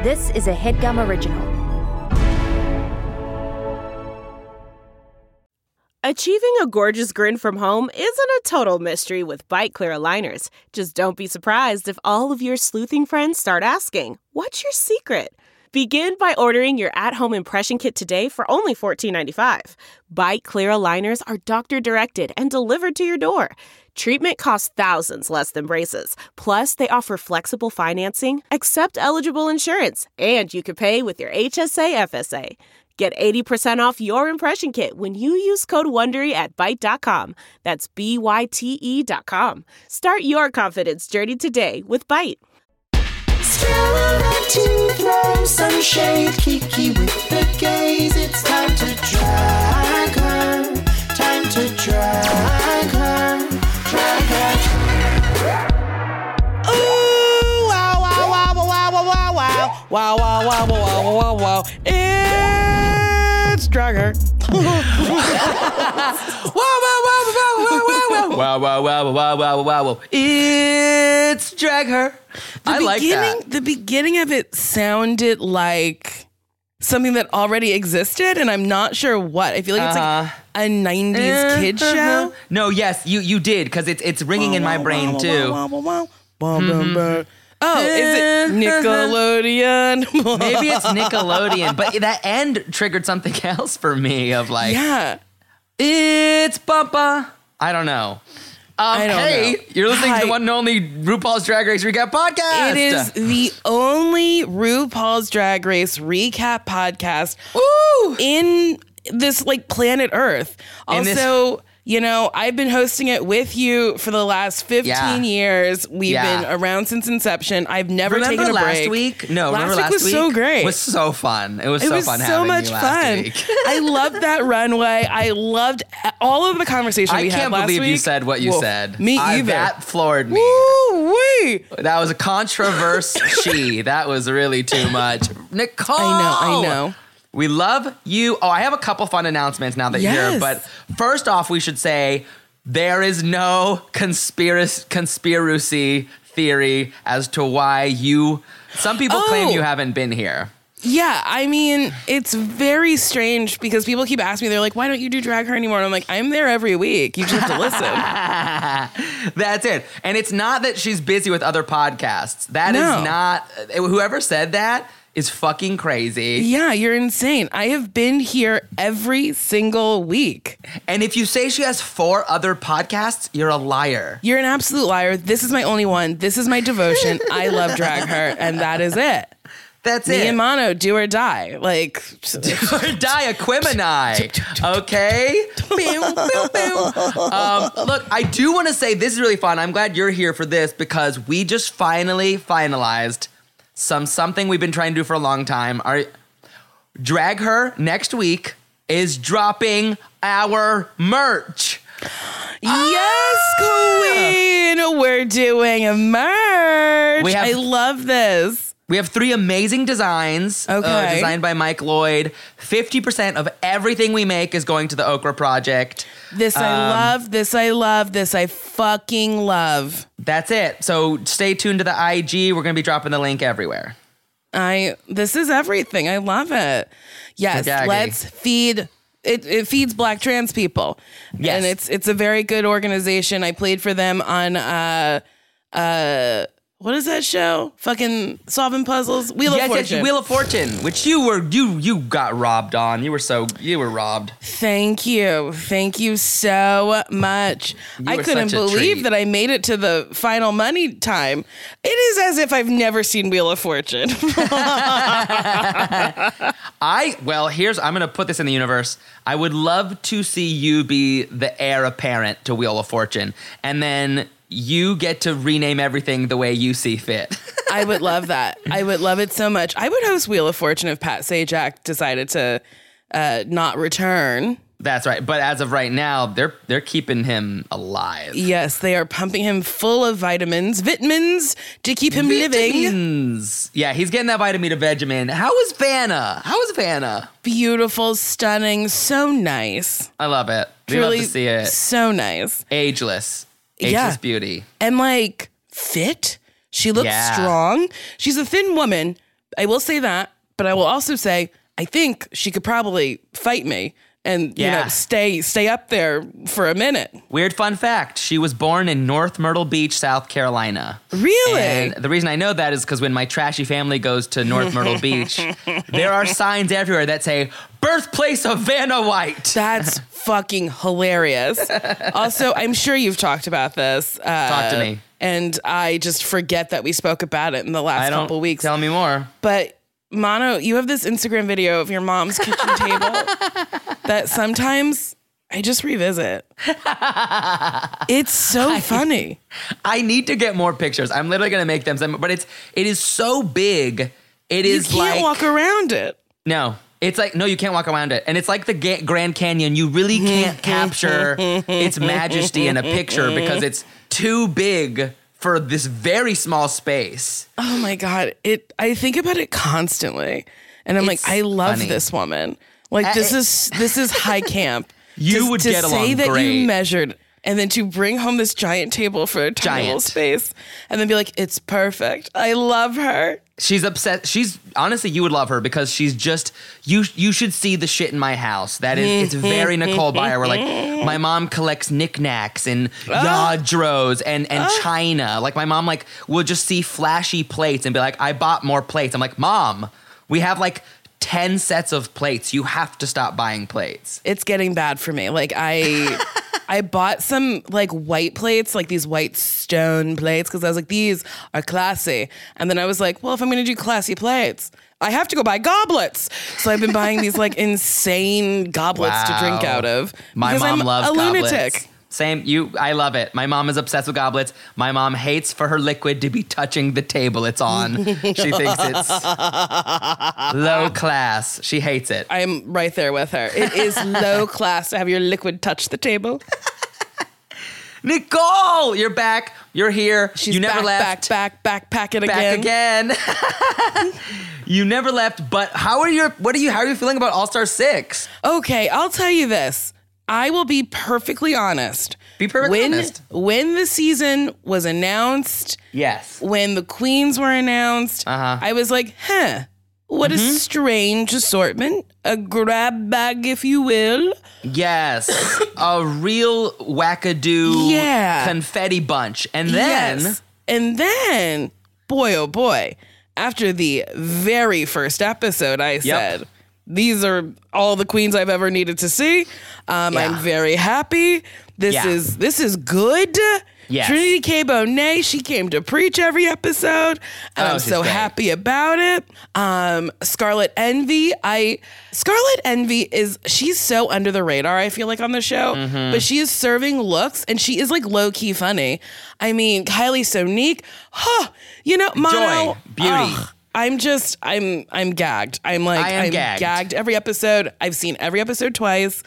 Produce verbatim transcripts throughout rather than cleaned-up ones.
This is a HeadGum original. Achieving a gorgeous grin from home isn't a total mystery with Byte Clear aligners. Just don't be surprised if all of your sleuthing friends start asking, "What's your secret?" Begin by ordering your at-home impression kit today for only fourteen ninety-five. Byte Clear aligners are doctor-directed and delivered to your door. Treatment costs thousands less than braces. Plus, they offer flexible financing, accept eligible insurance, and you can pay with your H S A F S A. Get eighty percent off your impression kit when you use code WONDERY at byte dot com. That's B Y T E dot com. Start your confidence journey today with Byte. To throw some shade, Kiki with the gaze. It's time to drag her. Time to drag her. Drag her. Ooh, wow, wow, wow, wow, wow, wow, wow. Wow, wow, wow, wow, wow, wow, wow. It's drag her. Wow, wow, wow, wow, wow, wow, wow. Wow, wow, wow, wow, wow, wow, wow. It's drag her. The I like beginning, that. The beginning of it sounded like something that already existed, and I'm not sure what. I feel like it's Uh, like a nineties kid show. No, yes, you you did, because it's it's ringing in my brain too. Oh, is it Nickelodeon? Maybe it's Nickelodeon, but that end triggered something else for me of like, Yeah. it's Bumpa. I don't know. Um, I don't hey, know. you're listening Hi. to the one and only RuPaul's Drag Race Recap Podcast. It is the only RuPaul's Drag Race recap podcast Woo! in this like planet Earth. In this- Also, you know, I've been hosting it with you for the last fifteen Yeah. years. We've Yeah. been around since inception. I've never Remember taken a last break. week? No, last remember week last was week? so great. It was so fun. It was It so was fun so having much you last fun. week. I loved that runway. I loved all of the conversation I we had can't last believe week. you said what you Whoa, said. Me I- either. That floored me. Woo-wee. That was a controversy. She. That was really too much. Nicole. I know, I know. We love you. Oh, I have a couple fun announcements now that you're here. Yes. But first off, we should say there is no conspiracy conspiracy theory as to why you. Some people Oh. claim you haven't been here. Yeah, I mean, it's very strange because people keep asking me, they're like, why don't you do Drag Her anymore? And I'm like, I'm there every week. You just have to listen. That's it. And it's not that she's busy with other podcasts. That No. is not. Whoever said that is fucking crazy. Yeah, you're insane. I have been here every single week. And if you say she has four other podcasts, you're a liar. You're an absolute liar. This is my only one. This is my devotion. I love Drag Her, and that is it. That's Me it. and Mono, do or die. Like, Or die Aquemini. Okay? Boom, boom, boom. Um, look, I do want to say this is really fun. I'm glad you're here for this because we just finally finalized some something we've been trying to do for a long time. Our Drag Her next week is dropping our merch. yes, Queen, we're doing a merch. We have- I love this. We have three amazing designs uh, Okay. designed by Mike Lloyd. fifty percent of everything we make is going to the Okra Project. This I Um, love. This I love. This I fucking love. That's it. So stay tuned to the I G. We're going to be dropping the link everywhere. I. This is everything. I love it. Yes, Gaggy. let's feed. It, it feeds Black trans people. Yes. And it's it's a very good organization. I played for them on uh uh what is that show? Fucking solving puzzles. Wheel yes, of Fortune. yes, Wheel of Fortune, which you were you you got robbed on. You were so you were robbed. Thank you. Thank you so much. You I were couldn't such a believe treat. that I made it to the final money time. It is as if I've never seen Wheel of Fortune. I well, here's I'm gonna put this in the universe. I would love to see you be the heir apparent to Wheel of Fortune, and then you get to rename everything the way you see fit. I would love that. I would love it so much. I would host Wheel of Fortune if Pat Sajak decided to uh, not return. That's right. But as of right now, they're they're keeping him alive. Yes, they are pumping him full of vitamins, vitamins to keep him living. Vitamins. Yeah, he's getting that vitamin Vegemin. How is Vanna? How is Vanna? Beautiful, stunning, so nice. I love it. We Truly, love to see it. so nice. Ageless. Ageless Yeah. beauty. And like fit. She looks Yeah. strong. She's a thin woman, I will say that, but I will also say I think she could probably fight me and you Yeah. know stay stay up there for a minute. Weird fun fact. She was born in North Myrtle Beach, South Carolina. Really? And the reason I know that is because when my trashy family goes to North Myrtle Beach, there are signs everywhere that say, birthplace of Vanna White. That's fucking hilarious. Also, I'm sure you've talked about this. Uh, Talk to me. And I just forget that we spoke about it in the last I don't, couple weeks. Tell me more. But Mono, you have this Instagram video of your mom's kitchen table that sometimes I just revisit. It's so funny. I need to get more pictures. I'm literally going to make them, some, but it's it is so big. It You is can't like walk around it. no. It's like no, you can't walk around it, and it's like the Ga- Grand Canyon. You really can't capture its majesty in a picture because it's too big for this very small space. Oh my God. It I think about it constantly. And I'm It's like, I love funny. this woman. Like Uh, this it- is this is high camp. You to, would to get say along that great. you measured and then to bring home this giant table for a tiny little Giant. space and then be like, it's perfect. I love her. She's upset. She's honestly, you would love her because she's just you. You should see the shit in my house. That is, it's very Nicole Byer. Where like my mom collects knickknacks and yadros and and china. Like my mom like will just see flashy plates and be like, I bought more plates. I'm like, Mom, we have like ten sets of plates. You have to stop buying plates. It's getting bad for me. Like I I bought some like white plates, like these white stone plates, because I was like, these are classy. And then I was like, well, if I'm gonna do classy plates, I have to go buy goblets. So I've been buying these like insane goblets to drink Wow. out of. My because mom I'm loves a goblets. lunatic. Same, you. I love it. My mom is obsessed with goblets. My mom hates for her liquid to be touching the table it's on. She thinks it's low class. She hates it. I'm right there with her. It is low class to have your liquid touch the table. Nicole, you're back. You're here. She's you never back, left. back, back, back, pack it Back again. again. You never left. But how are your? What are you? How are you feeling about All Star Six? Okay, I'll tell you this. I will be perfectly honest. Be perfectly when, honest. When the season was announced, Yes. when the queens were announced, Uh-huh. I was like, huh, what a strange assortment. A grab bag, if you will. Yes. A real wackadoo Yeah. confetti bunch, and then Yes. And then, boy, oh boy, after the very first episode, I said, these are all the queens I've ever needed to see. Um, Yeah. I'm very happy. This Yeah. is this is good. Yes. Trinity K. Bonet, she came to preach every episode, and Oh, I'm she's so great. happy about it. Um, Scarlet Envy, I Scarlet Envy is she's so under the radar. I feel like on the show, Mm-hmm. but she is serving looks, and she is like low key funny. I mean, Kylie Sonique, huh? You know, Mono, Joy, beauty. ugh, I'm just, I'm, I'm gagged. I'm like, I am I'm gagged. gagged every episode. I've seen every episode twice.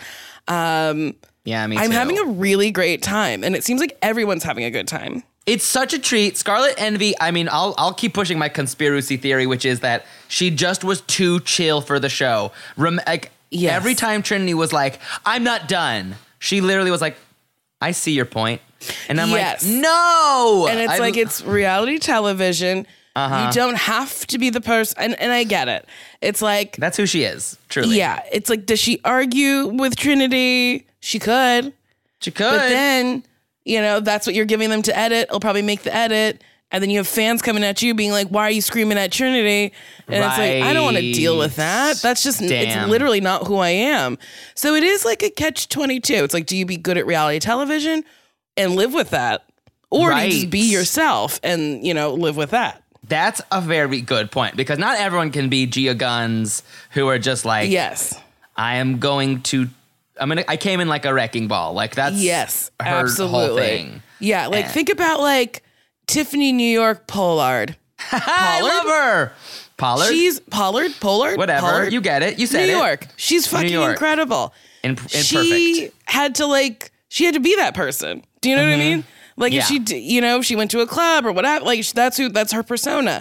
Um, yeah, me I'm too. having a really great time, and it seems like everyone's having a good time. It's such a treat. Scarlet Envy, I mean, I'll I'll keep pushing my conspiracy theory, which is that she just was too chill for the show. Rem- like Yes. every time Trinity was like, "I'm not done," she literally was like, "I see your point," and I'm Yes. like, "No!" And it's I- like it's reality television. Uh-huh. You don't have to be the person, and, and I get it. It's like, that's who she is. Truly, yeah, it's like, does she argue with Trinity? She could, she could. but then, you know, that's what you're giving them to edit. It'll probably make the edit. And then you have fans coming at you being like, why are you screaming at Trinity? And it's like, I don't want to deal with that. That's just, Damn. it's literally not who I am. So it is like a catch twenty-two. It's like, do you be good at reality television and live with that? Or do you just Right. be yourself and, you know, live with that? That's a very good point because not everyone can be Gia Guns who are just like, Yes. I am going to. I'm gonna. I came in like a wrecking ball. Like that's Yes. her Absolutely. whole thing. Yeah. Like, And- think about like Tiffany New York Pollard. I love her. Pollard. She's Pollard, Pollard, Whatever. Pollard. You get it. You said New it. York. She's fucking York. incredible. In, in she perfect. had to like she had to be that person. Do you know what I mean? Like Yeah. if she, d- you know, she went to a club or whatever. Like that's who that's her persona.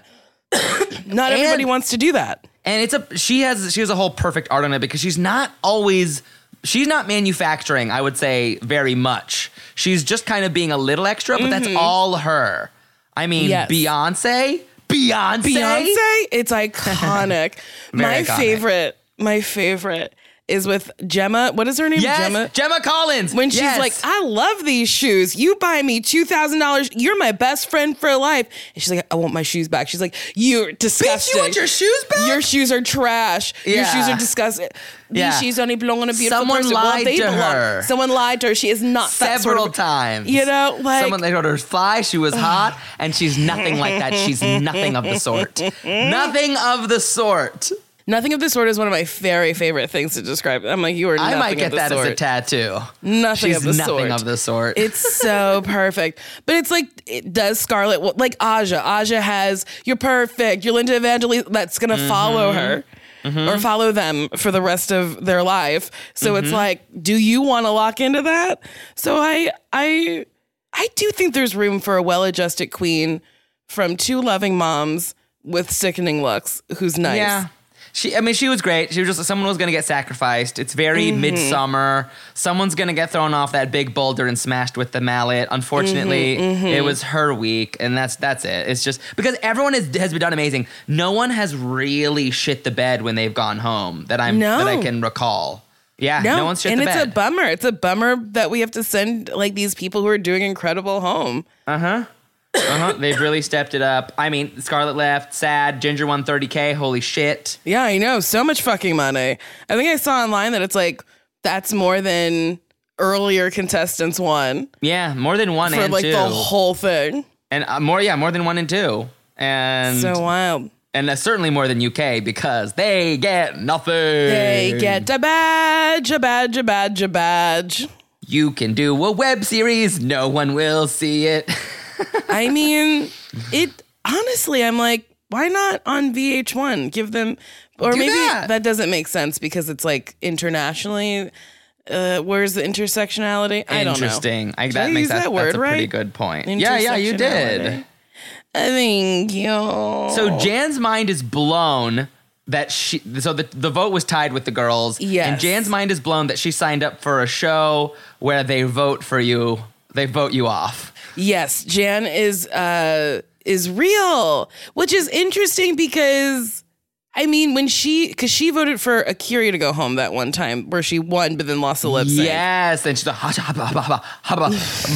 Not everybody wants to do that. And it's a. She has. She has a whole perfect art on it because she's not always. She's not manufacturing. I would say very much. She's just kind of being a little extra, but that's all her. I mean, Yes. Beyonce. Beyonce. Beyonce, it's iconic. my iconic. favorite, my favorite is with Gemma. What is her name? Yes, Gemma. Gemma Collins. When she's Yes. like, I love these shoes. You buy me two thousand dollars. You're my best friend for life. And she's like, I want my shoes back. She's like, you're disgusting. Bitch, you want your shoes back? Your shoes are trash. Your Yeah. shoes are disgusting. These Yeah. shoes only belong on a beautiful Someone person. lied they to belong. her. Someone lied to her. She is not that several sort of, times. You know, like someone they told her to fly. She was hot, and she's nothing like that. She's nothing of the sort. Nothing of the sort. nothing of the sort is one of my very favorite things to describe. I'm like, you are. I nothing might get of the that sort. as a tattoo. Nothing She's of the nothing sort. of the sort. It's so perfect. But it's like, it does Scarlett, like Aja. Aja has, you're perfect. You're Linda Evangelista. That's going to Mm-hmm. follow her or follow them for the rest of their life. So it's like, do you want to lock into that? So I, I, I do think there's room for a well-adjusted queen from two loving moms with sickening looks who's nice. Yeah. She, I mean, she was great. She was just, someone was going to get sacrificed. It's very Mm-hmm. midsummer. Someone's going to get thrown off that big boulder and smashed with the mallet. Unfortunately, Mm-hmm, it was her week, and that's that's it. It's just, because everyone has, has done amazing. No one has really shit the bed when they've gone home that I'm No. that I can recall. Yeah, no, No, one's shit and the it's bed. a bummer. It's a bummer that we have to send like these people who are doing incredible home. Uh-huh. They've really stepped it up. I mean, Scarlett left, sad. Ginger won thirty K. Holy shit. Yeah, I know. So much fucking money. I think I saw online that it's like, that's more than earlier contestants won Yeah, more than one for and like two. the whole thing. and uh, more, yeah, more than one and two. And So wild. and uh, certainly more than U K because they get nothing. They get a badge, a badge, a badge, a badge. You can do a web series. No one will see it. I mean, it honestly, I'm like, why not on V H one? Give them, or Do maybe that. that. doesn't make sense because it's like internationally. Uh, where's the intersectionality? I don't know. Interesting. I, Did that I makes use that, that word that's a pretty right? good point. Yeah, yeah, you did. Intersectionality. Thank you. So Jan's mind is blown that she. So the the vote was tied with the girls. Yes. And Jan's mind is blown that she signed up for a show where they vote for you. They vote you off. Yes, Jan is uh is real, which is interesting because I mean when she because she voted for Akira to go home that one time where she won but then lost the lip sync. Yes, and she's like, haba, haba, haba,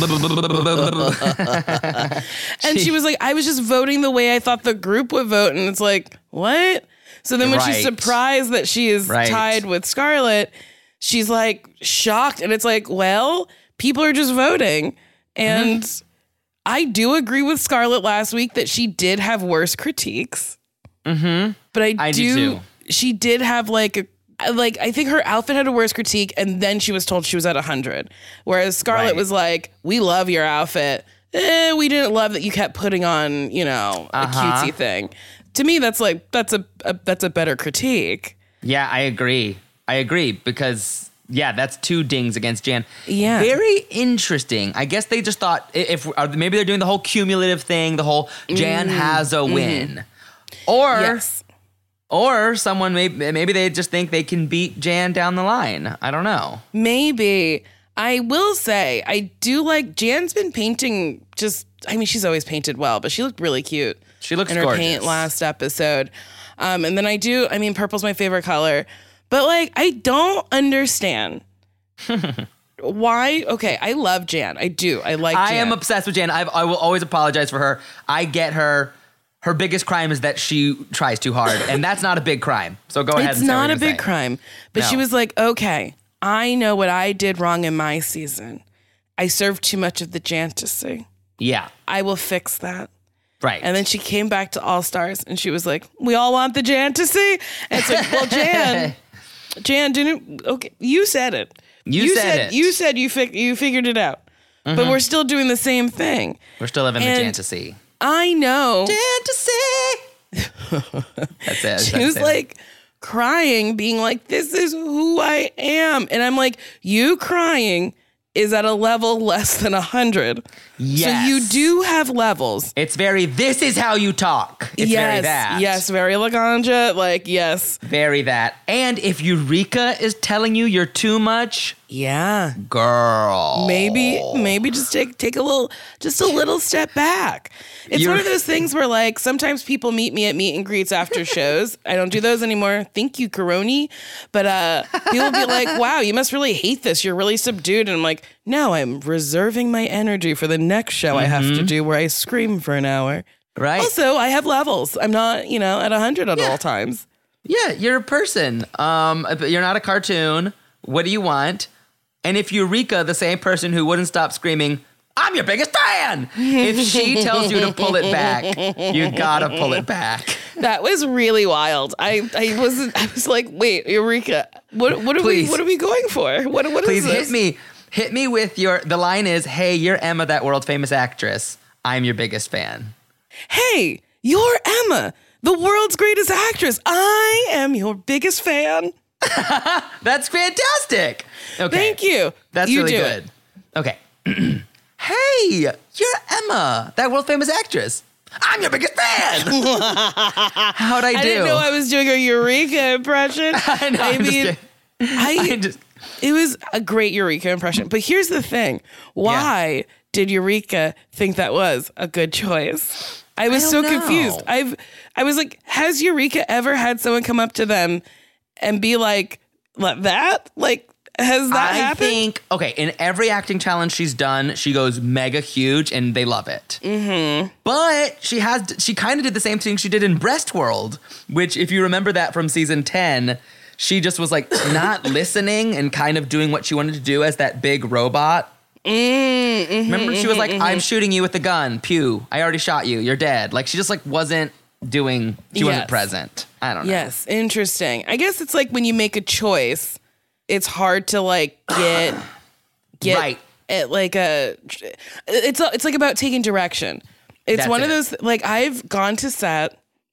haba. And she was like, I was just voting the way I thought the group would vote, and it's like, what? So then when she's Right. surprised that she is Right. tied with Scarlett, she's like shocked, and it's like, well, people are just voting, and. Mm-hmm. I do agree with Scarlett last week that she did have worse critiques. Mm-hmm. But I, I do do, too. she did have like a, like, I think her outfit had a worse critique and then she was told she was at one hundred. Whereas Scarlett Right. was like, we love your outfit. Eh, we didn't love that you kept putting on, you know, a Uh-huh. cutesy thing. To me, that's like, that's a, a that's a better critique. Yeah, I agree. I agree because yeah, that's two dings against Jan. Yeah. Very interesting. I guess they just thought i- if or maybe they're doing the whole cumulative thing, the whole Jan has a win, or Yes. or someone maybe maybe they just think they can beat Jan down the line. I don't know. Maybe. I will say, I do like, Jan's been painting just, I mean, she's always painted well, but she looked really cute. She looks in her gorgeous. paint last episode. Um, and then I do, I mean, purple's my favorite color. But like, I don't understand why. Okay, I love Jan. I do. I like I Jan. am obsessed with Jan. I've, I will always apologize for her. I get her. Her biggest crime is that she tries too hard, and that's not a big crime. So go ahead. It's and say what not you're a gonna big say. crime. But she No. was like, okay, I know what I did wrong in my season. I served too much of the Jantasy. Yeah. I will fix that. Right. And then she came back to All Stars and she was like, we all want the Jantasy? And it's like, well, Jan, Jan, didn't, okay, you said it. You said it. You said you, fig- you figured it out. But we're still doing the same thing. We're still living And- the fantasy. I know. Fantasy. That's it. She was like crying, being like, this is who I am. And I'm like, you crying is at a level less than one hundred. Yes. So you do have levels. It's very, this is how you talk. It's yes, very that. yes, very Laganja. Like, yes. Very that. And if Eureka is telling you you're too much, Yeah. Girl. Maybe, maybe just take take a little, just a little step back. It's You're- one of those things where, like, sometimes people meet me at meet and greets after shows. I don't do those anymore. Thank you, Coroni. But uh, people be like, "Wow, you must really hate this. You're really subdued." And I'm like, "No, I'm reserving my energy for the next show I have to do where I scream for an hour." Right. Also, I have levels. I'm not, you know, at one hundred at all times. Yeah, you're a person. Um, but you're not a cartoon. What do you want? And if Eureka, the same person who wouldn't stop screaming, "I'm your biggest fan," if she tells you to pull it back, you gotta pull it back. That was really wild. I, I was I was like, wait, Eureka, what what are Please. we what are we going for? What what Please is this? hit me. Hit me with your, the line is, "Hey, you're Emma, that world famous actress. I'm your biggest fan." Hey, you're Emma, the world's greatest actress. I am your biggest fan. That's fantastic. Okay. Thank you. That's You really do good. Okay. Hey, you're Emma, that world famous actress. I'm your biggest fan. How'd I do? I didn't know I was doing a Eureka impression. I know. I I'm just mean, kidding. I, I just, it was a great Eureka impression. But here's the thing. Why did Eureka think that was a good choice? I was I so don't know. confused. I've I was like, has Eureka ever had someone come up to them and be like, "Like that?" Like, has that I happened? think, okay, in every acting challenge she's done, she goes mega huge and they love it. Mm-hmm. But she has, she kind of did the same thing she did in Breast World, which, if you remember that from season ten, she just was like not listening and kind of doing what she wanted to do as that big robot. Mm, mhm, Remember, she was like, mhm, "I'm mhm. shooting you with the gun. Pew. I already shot you. You're dead." Like, she just like wasn't doing, she wasn't Yes. present. I don't know. Yes, interesting. I guess it's like when you make a choice, it's hard to like get get Right. it like a it's it's like about taking direction. It's That's one of it. those like I've gone to set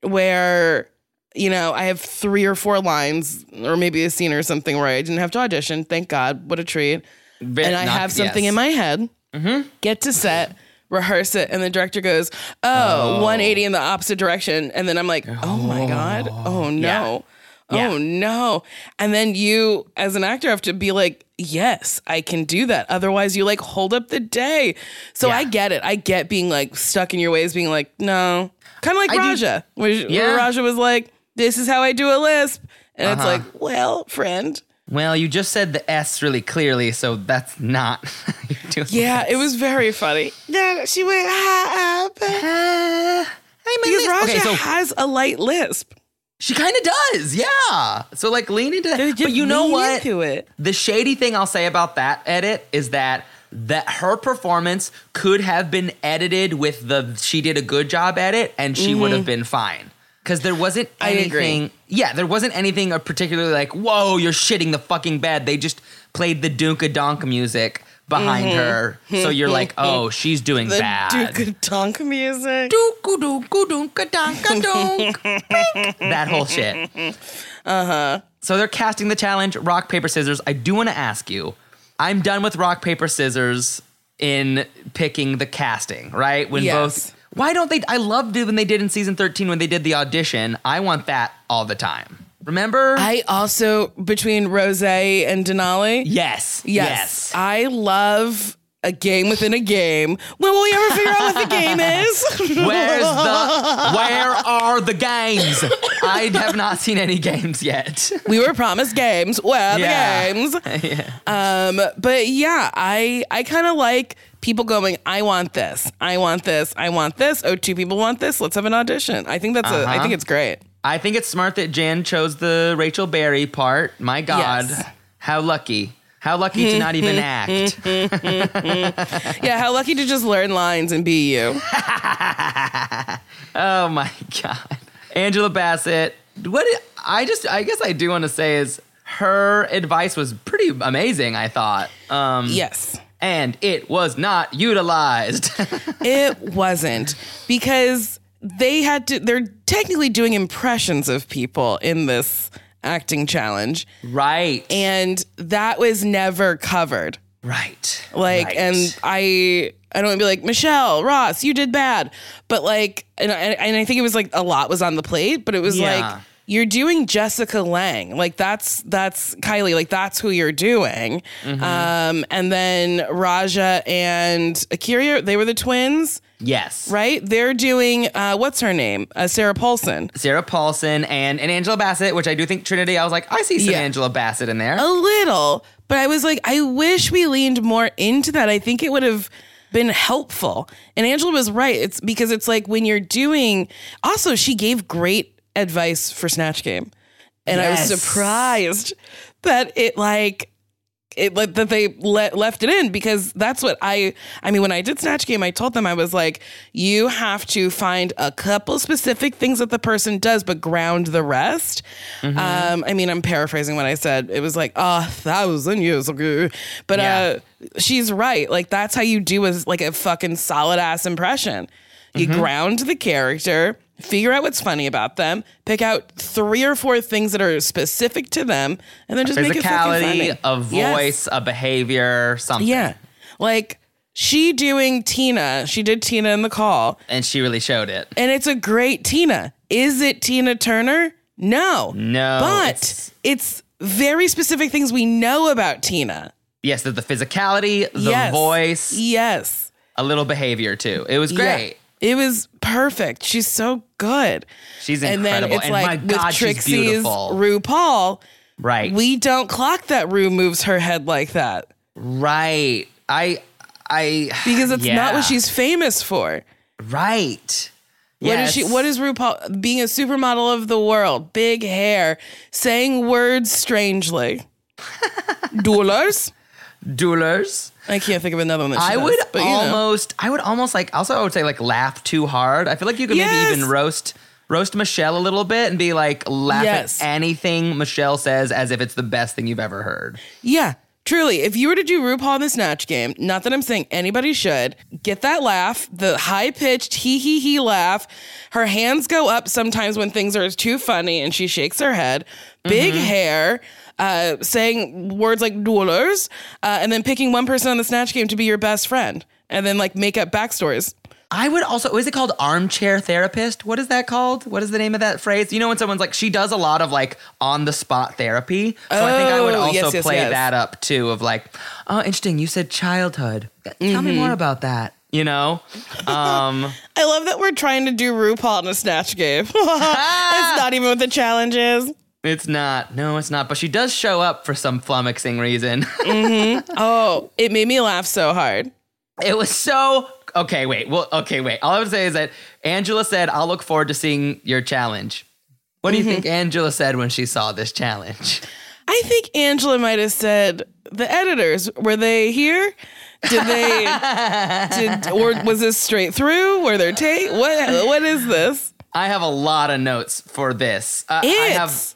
where you know I have three or four lines or maybe a scene or something where I didn't have to audition. Thank God, what a treat. Ve- and I not- have something yes. in my head. Get to set. Rehearse it, and the director goes, oh, one eighty in the opposite direction. And then I'm like, oh my God. Oh no. Yeah. Oh no. And then you, as an actor, have to be like, yes, I can do that. Otherwise, you like hold up the day. So Yeah. I get it. I get being like stuck in your ways, being like, no. Kind of like I do- Raja, where, Yeah. where Raja was like, this is how I do a lisp. And it's Uh-huh. like, well, friend. Well, you just said the S really clearly, so that's not how you do it. Yeah, it was very funny. Then she went, ah, ah, Uh, hey, my because list- Raja okay, so has a light lisp. she kind of does, yeah. So like lean into that. Just But you know lean what? into it. The shady thing I'll say about that edit is that that her performance could have been edited with the she did a good job edit, and she would have been fine. Because there wasn't I agree. anything. Yeah, there wasn't anything of particularly like, whoa, you're shitting the fucking bed. They just played the Doonka Donk music behind her, so you're like, oh, she's doing The bad. Duke Donk music. Dooku dooku doonka donka donk. Bink. That whole shit. Uh-huh. So they're casting the challenge, rock, paper, scissors. I do want to ask you, I'm done with rock, paper, scissors in picking the casting, right? When Yes. both, why don't they, I loved it when they did in season thirteen when they did the audition. I want that all the time. Remember? I also, between Rose and Denali, yes. yes, I love a game within a game. When will we ever figure out what the game is? Where's the, where are the games? I have not seen any games yet. We were promised games. Where are Yeah. the games? Um, but yeah, I I kind of like people going, I want this, I want this, I want this. Oh, two people want this. Let's have an audition. I think that's a, I Uh-huh. think it's great. I think it's smart that Jan chose the Rachel Berry part. My God, Yes. how lucky. How lucky to not even act. Yeah, how lucky to just learn lines and be you. Oh my God. Angela Bassett. What did- I just, I guess I do want to say is her advice was pretty amazing, I thought. Um, Yes. And it was not utilized. It wasn't, because they had to, they're technically doing impressions of people in this acting challenge, Right. and that was never covered. right. Like, Right. and I, I don't want to be like, Michelle, Ross, you did bad. But like, and I, and I think it was like a lot was on the plate, but it was Yeah. like, you're doing Jessica Lange. Like that's that's Kylie. Like that's who you're doing. Mm-hmm. Um, and then Raja and Akira, they were the twins. Yes. Right? They're doing, uh, what's her name? Uh, Sarah Paulson. Sarah Paulson and, and Angela Bassett, which I do think Trinity, I was like, I see some Yeah. Angela Bassett in there. A little. But I was like, I wish we leaned more into that. I think it would have been helpful. And Angela was right. It's because it's like when you're doing, also she gave great advice for Snatch Game. And Yes. I was surprised that it like, It, like, that they le- left it in because that's what I, I mean, when I did Snatch Game, I told them, I was like, you have to find a couple specific things that the person does, but ground the rest. Mm-hmm. Um, I mean, I'm paraphrasing what I said. It was like, a thousand years ago. But Yeah. uh, she's right. Like, that's how you do is like a fucking solid ass impression. You Mm-hmm. ground the character, figure out what's funny about them, pick out three or four things that are specific to them, and then just make it fucking funny. Physicality, a voice, Yes. a behavior, something. Yeah. Like she doing Tina, she did Tina in the call, And she really showed it. and it's a great Tina. Is it Tina Turner? No. No, But it's- it's, very specific things we know about Tina. Yes, the, the physicality, the Yes. voice, Yes. a little behavior too. It was great. Yeah. It was perfect. She's so good. She's And then incredible. it's And like my with God, she's Trixie's beautiful. RuPaul, Right. we don't clock that Ru moves her head like that right. I, I, because it's not yeah. what she's famous for. Right. What is Yes. she? What is RuPaul? Being a supermodel of the world, big hair, saying words strangely. Duelers. Duelers. I can't think of another one that she I does, would but, you know. almost, I would almost like, also I would say like laugh too hard. I feel like you could Yes. maybe even roast, roast Michelle a little bit and be like, laugh Yes. at anything Michelle says as if it's the best thing you've ever heard. Yeah, truly. If you were to do RuPaul in the Snatch Game, not that I'm saying anybody should, get that laugh, the high pitched hee hee hee laugh. Her hands go up sometimes when things are too funny, and she shakes her head. Big Mm-hmm. hair. Uh, saying words like duelers, uh, and then picking one person on the Snatch Game to be your best friend, and then like make up backstories. I would also, what is it called? Armchair therapist? What is that called? What is the name of that phrase? You know, when someone's like, she does a lot of like on the spot therapy. So I think I would Oh, also yes, yes, play yes. that up too of like, oh, interesting. You said childhood. Tell Mm-hmm. me more about that. You know? Um, I love that we're trying to do RuPaul in a Snatch Game. It's not even what the challenge is. it's not. No, it's not. But she does show up for some flummoxing reason. Oh, it made me laugh so hard. It was so okay. Wait. Well, okay. Wait. All I would say is that Angela said, "I'll look forward to seeing your challenge." What do you think Angela said when she saw this challenge? I think Angela might have said, the editors, were they here? Did they, did, or was this straight through? Were there take? What, what is this? I have a lot of notes for this. Uh, I It's have.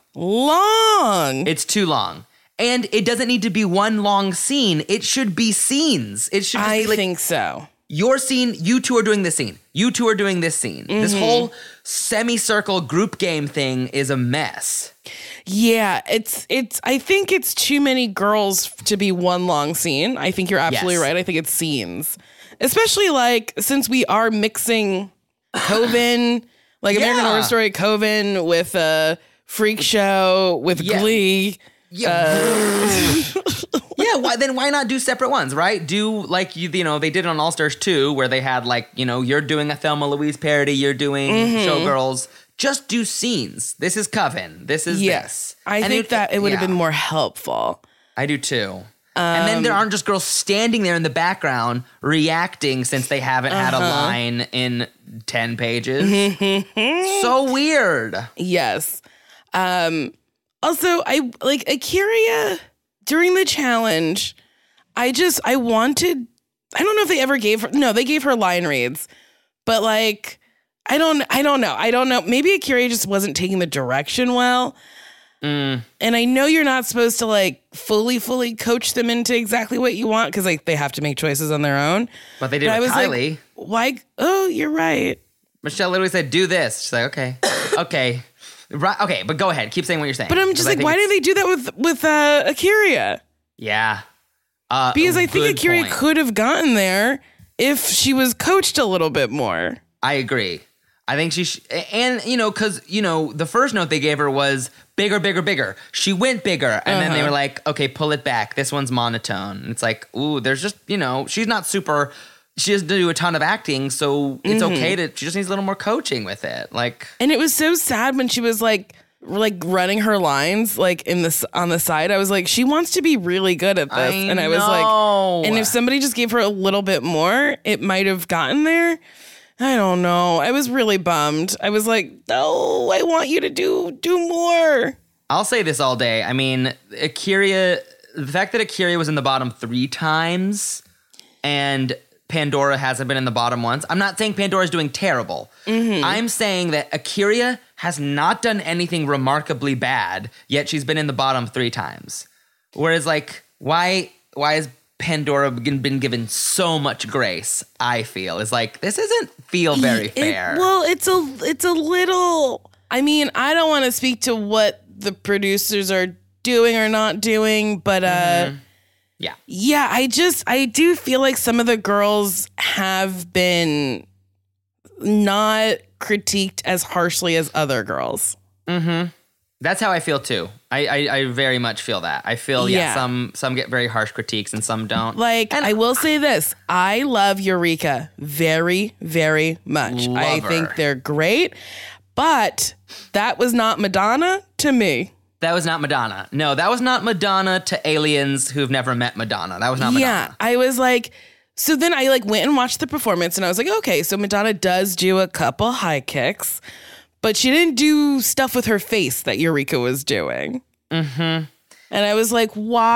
long. It's too long, and it doesn't need to be one long scene. It should be scenes. It should just I be like think so. your scene. You two are doing this scene. You two are doing this scene. This Mm-hmm. whole semicircle group game thing is a mess. Yeah, it's it's. I think it's too many girls to be one long scene. I think you're absolutely Yes. right. I think it's scenes, especially like since we are mixing Coven, like American Yeah. Horror Story Coven with a Freak Show with Yeah. Glee. Yeah. yeah. Why then? Why not do separate ones? Right? Do like you. You know they did it on All Stars two, where they had like you know you're doing a Thelma Louise parody, you're doing Mm-hmm. Showgirls. Just do scenes. This is Coven. This is Yes, this. I And think that it would have yeah. been more helpful. I do too. and then Um, there aren't just girls standing there in the background reacting since they haven't had a Uh-huh. line in ten pages. So weird. Yes. Um, also, I like Akira during the challenge. I just I wanted. I don't know if they ever gave her. No, they gave her line reads, but like I don't. I don't know. I don't know. Maybe Akira just wasn't taking the direction well. Mm. And I know you're not supposed to like fully, fully coach them into exactly what you want because like they have to make choices on their own. But they did But I with was Kylie. like, why? Oh, you're right. Michelle literally said, do this. She's like, okay. okay. Right. Okay, but go ahead. Keep saying what you're saying. But I'm 'Cause just I like, think why it's- did they do that with with uh, Akira? Yeah. Uh, Because I think good Akira point. could have gotten there if she was coached a little bit more. I agree. I think she, sh- and you know, because you know, the first note they gave her was bigger, bigger, bigger. She went bigger, and uh-huh. then they were like, okay, pull it back. This one's monotone. And it's like, ooh, there's just, you know, she's not super. She doesn't do a ton of acting, so it's mm-hmm. okay to. She just needs a little more coaching with it, like. And it was so sad when she was like, like running her lines like in this on the side. I was like, she wants to be really good at this, I and I know. was like, and if somebody just gave her a little bit more, it might have gotten there. I don't know. I was really bummed. I was like, no, I want you to do do more. I'll say this all day. I mean, A'keria, the fact that A'keria was in the bottom three times and Pandora hasn't been in the bottom once. I'm not saying Pandora's doing terrible. Mm-hmm. I'm saying that A'keria has not done anything remarkably bad, yet she's been in the bottom three times. Whereas, like, why why is Pandora been given so much grace? I feel is like this isn't feel very it, fair. Well, it's a it's a little. I mean, I don't want to speak to what the producers are doing or not doing, but uh, mm-hmm. yeah, yeah. I just I do feel like some of the girls have been not critiqued as harshly as other girls. Mm-hmm. That's how I feel too. I, I, I very much feel that. I feel yeah. yeah, some some get very harsh critiques and some don't. Like, and I will say this: I love Eureka very, very much. Love I her. think they're great, but that was not Madonna to me. That was not Madonna. No, that was not Madonna to aliens who've never met Madonna. That was not Madonna. Yeah, I was like, so then I like went and watched the performance, and I was like, okay, so Madonna does do a couple high kicks. But she didn't do stuff with her face that Eureka was doing. Mm-hmm. And I was like,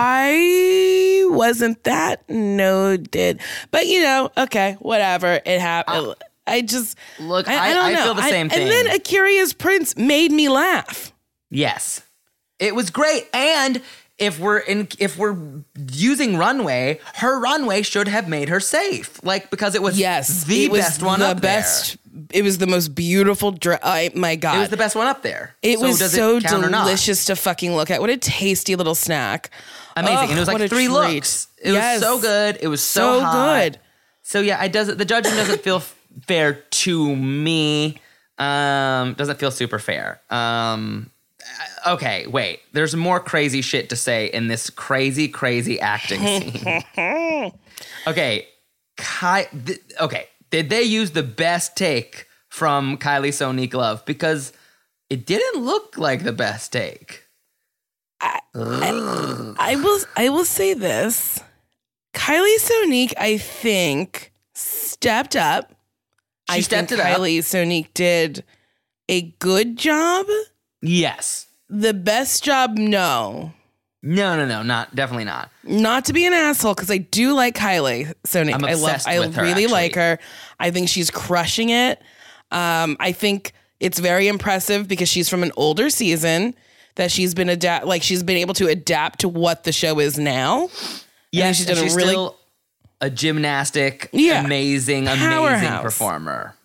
why wasn't that noted? But, you know, okay, whatever. It happened. Uh, I just... Look, I, I, I don't I know. feel the same I, thing. And then A'keria's Prince made me laugh. Yes. It was great. And if we're in, if we're using runway, her runway should have made her safe. Like, because it was yes, the it was best one the up best, there. It was the most beautiful dress. Oh, my God. It was the best one up there. It so was does so it count delicious to fucking look at. What a tasty little snack. Amazing. Oh, and it was like three treat. looks. It yes. was so good. It was so, so hot. good. So yeah, I doesn't the judging doesn't feel fair to me. Um, doesn't feel super fair. Um, okay, wait. There's more crazy shit to say in this crazy, crazy acting scene. Okay, Kai. Th- okay, did they use the best take from Kylie Sonique Love? Because it didn't look like the best take. I, I, I will. I will say this: Kylie Sonique, I think, stepped up. She I stepped think it up. Kylie Sonique did a good job. Yes. The best job, no. No, no, no, not definitely not. Not to be an asshole, because I do like Kylie Sonique. I'm obsessed I love. with I her, really actually. like her. I think she's crushing it. Um, I think it's very impressive because she's from an older season that she's been adapt, like she's been able to adapt to what the show is now. Yes, she's and done she's a really still a gymnastic, Yeah. amazing, amazing Powerhouse. performer.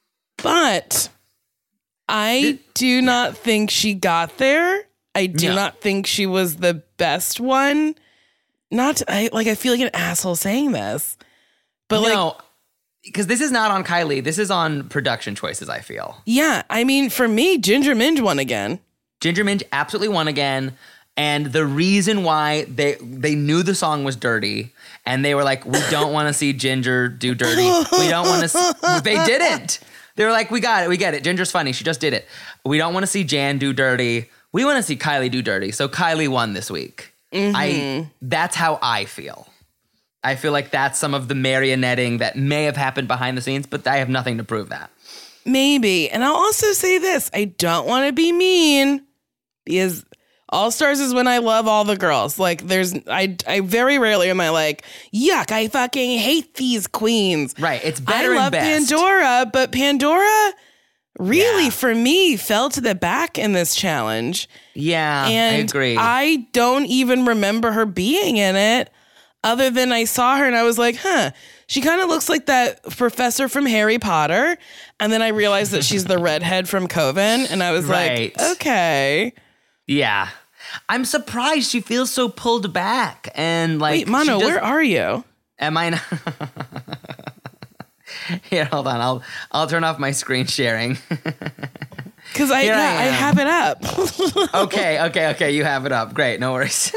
But I do not think she got there. I do No. not think she was the best one. Not I like I feel like an asshole saying this. But like No, because this is not on Kylie. This is on production choices, I feel. yeah, I mean for me, Ginger Minj won again. Ginger Minj absolutely won again. And the reason why they they knew the song was dirty and they were like, we don't want to see Ginger do dirty. We don't want to see. They didn't. They were like, we got it. We get it. Ginger's funny. She just did it. We don't want to see Jan do dirty. We want to see Kylie do dirty. So Kylie won this week. Mm-hmm. I That's how I feel. I feel like that's some of the marionetting that may have happened behind the scenes, but I have nothing to prove that. Maybe. And I'll also say this. I don't want to be mean because All Stars is when I love all the girls. Like there's, I, I very rarely am I like, yuck, I fucking hate these queens. Right. It's better I love and best. Pandora, but Pandora really Yeah. for me fell to the back in this challenge. Yeah, And I agree. I don't even remember her being in it other than I saw her and I was like, huh, she kind of looks like that professor from Harry Potter. And then I realized that she's the redhead from Coven. And I was Right. like, okay. Yeah. I'm surprised she feels so pulled back and like Wait, Mono, she just- where are you? Am I not Here, hold on. I'll I'll turn off my screen sharing. Because I, Here I yeah, I am. have it up. Okay, okay, okay. You have it up. Great, no worries.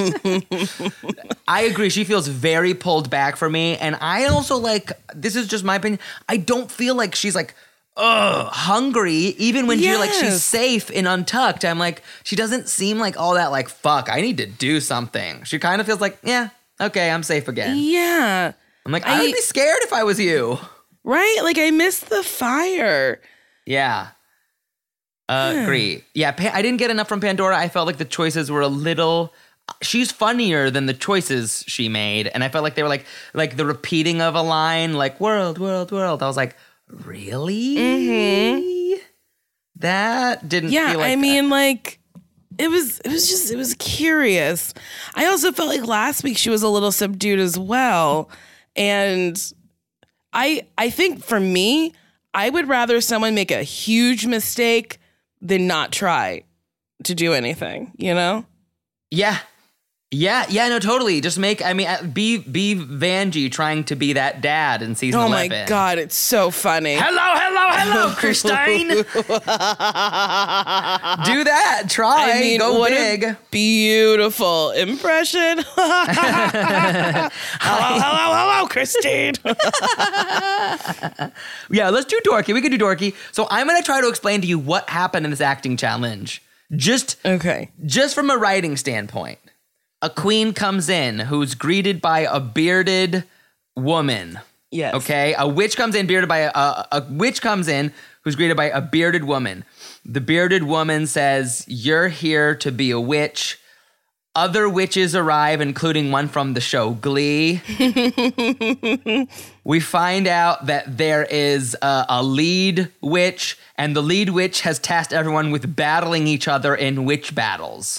I agree. She feels very pulled back for me. And I also like, this is just my opinion, I don't feel like she's like, ugh, hungry. Even when you're like, she's Yes. safe and untucked. I'm like, she doesn't seem like all that like, fuck, I need to do something. She kind of feels like, yeah, okay, I'm safe again. Yeah. I'm like, I, I- would be scared if I was you. Right? Like, I missed the fire. Yeah. Uh, agree. Yeah, pa- I didn't get enough from Pandora. I felt like the choices were a little. She's funnier than the choices she made, and I felt like they were like like the repeating of a line, like "world, world, world." I was like, really? Mm-hmm. That didn't. Yeah, feel like I that. mean, like, it was, it was just, it was curious. I also felt like last week she was a little subdued as well. And I, I think for me, I would rather someone make a huge mistake than not try to do anything, you know? Yeah. Yeah, yeah, no, totally. Just make, I mean, uh, be be Vanjie trying to be that dad in season Oh eleven. my God, it's so funny. Hello, hello, hello, Christine. Do that. Try. I mean, Go what big. a beautiful impression. hello, hello, hello, Christine. Yeah, let's do Dorky. We could do Dorky. So I'm going to try to explain to you what happened in this acting challenge. Just, Okay. just from a writing standpoint. A queen comes in who's greeted by a bearded woman. Yes. Okay? A witch comes in bearded by a, a, a witch comes in who's greeted by a bearded woman. The bearded woman says, "You're here to be a witch." Other witches arrive, including one from the show Glee. We find out that there is a, a lead witch, and the lead witch has tasked everyone with battling each other in witch battles.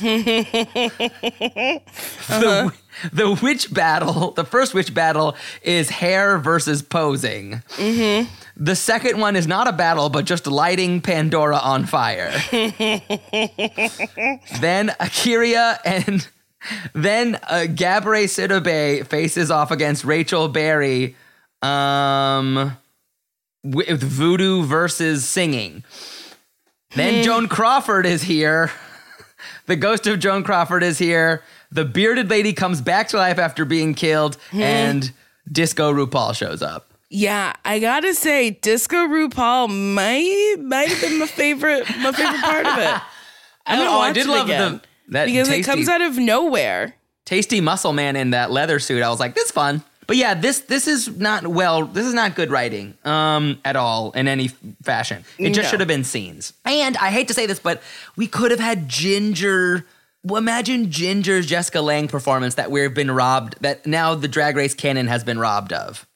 the, the witch battle, the first witch battle is hair versus posing. Mm-hmm. The second one is not a battle, but just lighting Pandora on fire. Then Akira and then uh, Gabourey Sidibe faces off against Rachel Berry um, with voodoo versus singing. Then Joan Crawford is here. The ghost of Joan Crawford is here. The bearded lady comes back to life after being killed, and Disco RuPaul shows up. Yeah, I gotta say, Disco RuPaul might might have been my favorite my favorite part of it. I'm gonna Oh, I watch did it love again the that because tasty, it comes out of nowhere. tasty muscle man in that leather suit. I was like, this is fun. But yeah, this this is not well. This is not good writing um, at all in any f- fashion. It just No. should have been scenes. And I hate to say this, but we could have had Ginger. Well, imagine Ginger's Jessica Lange performance that we've been robbed. That now the Drag Race canon has been robbed of.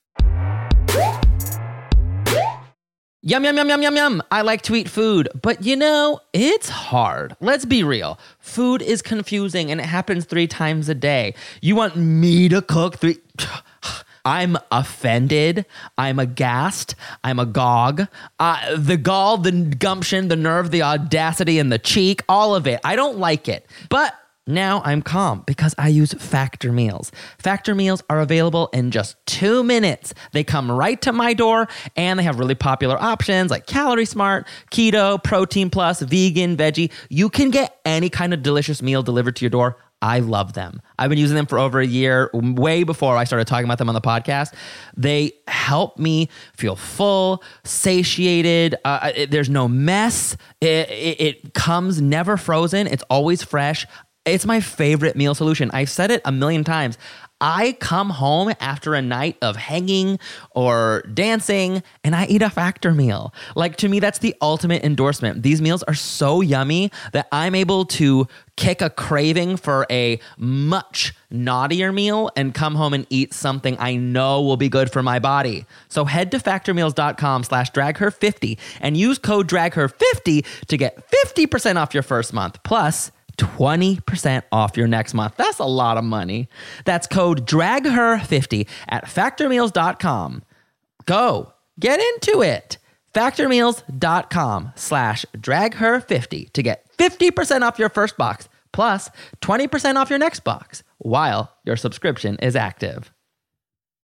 Yum, yum, yum, yum, yum, yum. I like to eat food, but you know, it's hard. Let's be real. Food is confusing and it happens three times a day. You want me to cook three... I'm offended. I'm aghast. I'm agog. Uh, the gall, the gumption, the nerve, the audacity, and the cheek, all of it. I don't like it. But now I'm calm because I use Factor Meals. Factor Meals are available in just two minutes. They come right to my door and they have really popular options like Calorie Smart, Keto, Protein Plus, Vegan, Veggie. You can get any kind of delicious meal delivered to your door. I love them. I've been using them for over a year, way before I started talking about them on the podcast. They help me feel full, satiated. Uh, it, there's no mess. It, it, it comes never frozen. It's always fresh. It's my favorite meal solution. I've said it a million times. I come home after a night of hanging or dancing and I eat a Factor meal. Like, to me, that's the ultimate endorsement. These meals are so yummy that I'm able to kick a craving for a much naughtier meal and come home and eat something I know will be good for my body. So head to factormeals.com slash dragher50 and use code dragher fifty to get fifty percent off your first month. Plus, twenty percent off your next month. That's a lot of money. That's code dragher fifty at factormeals.com. Go. Get into it. Factormeals.com slash dragher50 to get fifty percent off your first box plus twenty percent off your next box while your subscription is active.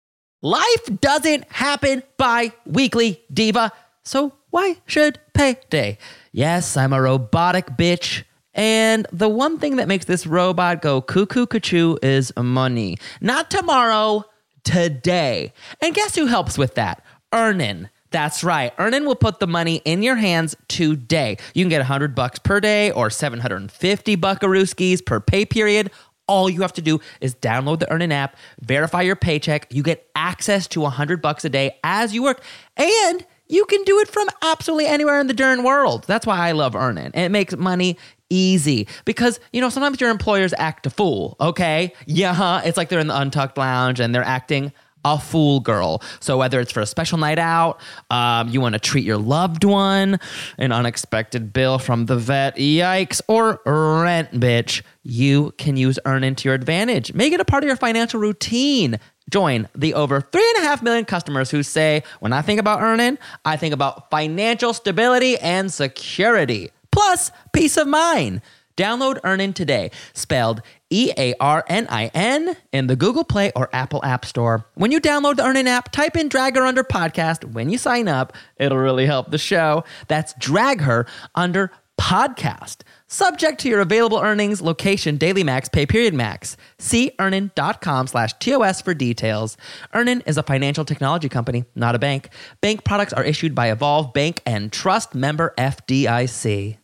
Life doesn't happen bi-weekly, diva. So why should payday? Yes, I'm a robotic bitch. And the one thing that makes this robot go cuckoo cuckoo is money. Not tomorrow, today. And guess who helps with that? Earnin. That's right. Earnin will put the money in your hands today. You can get one hundred bucks per day or seven hundred fifty buckarooskies per pay period. All you have to do is download the Earnin app, verify your paycheck. You get access to one hundred bucks a day as you work. And you can do it from absolutely anywhere in the darn world. That's why I love Earnin. And it makes money easy because, you know, sometimes your employers act a fool, okay? Yeah, it's like they're in the Untucked Lounge and they're acting a fool girl. So whether it's for a special night out, um, you want to treat your loved one, an unexpected bill from the vet, yikes, or rent, bitch, you can use Earnin to your advantage. Make it a part of your financial routine. Join the over three and a half million customers who say, when I think about Earnin, I think about financial stability and security, plus peace of mind. Download Earnin today, spelled E A R N I N, in the Google Play or Apple App Store. When you download the Earnin app, type in Drag Her Under Podcast. When you sign up, it'll really help the show. That's Drag Her Under Podcast. Subject to your available earnings, location, daily max, pay period max. See earnin.com slash TOS for details. Earnin is a financial technology company, not a bank. Bank products are issued by Evolve Bank and Trust, member F D I C.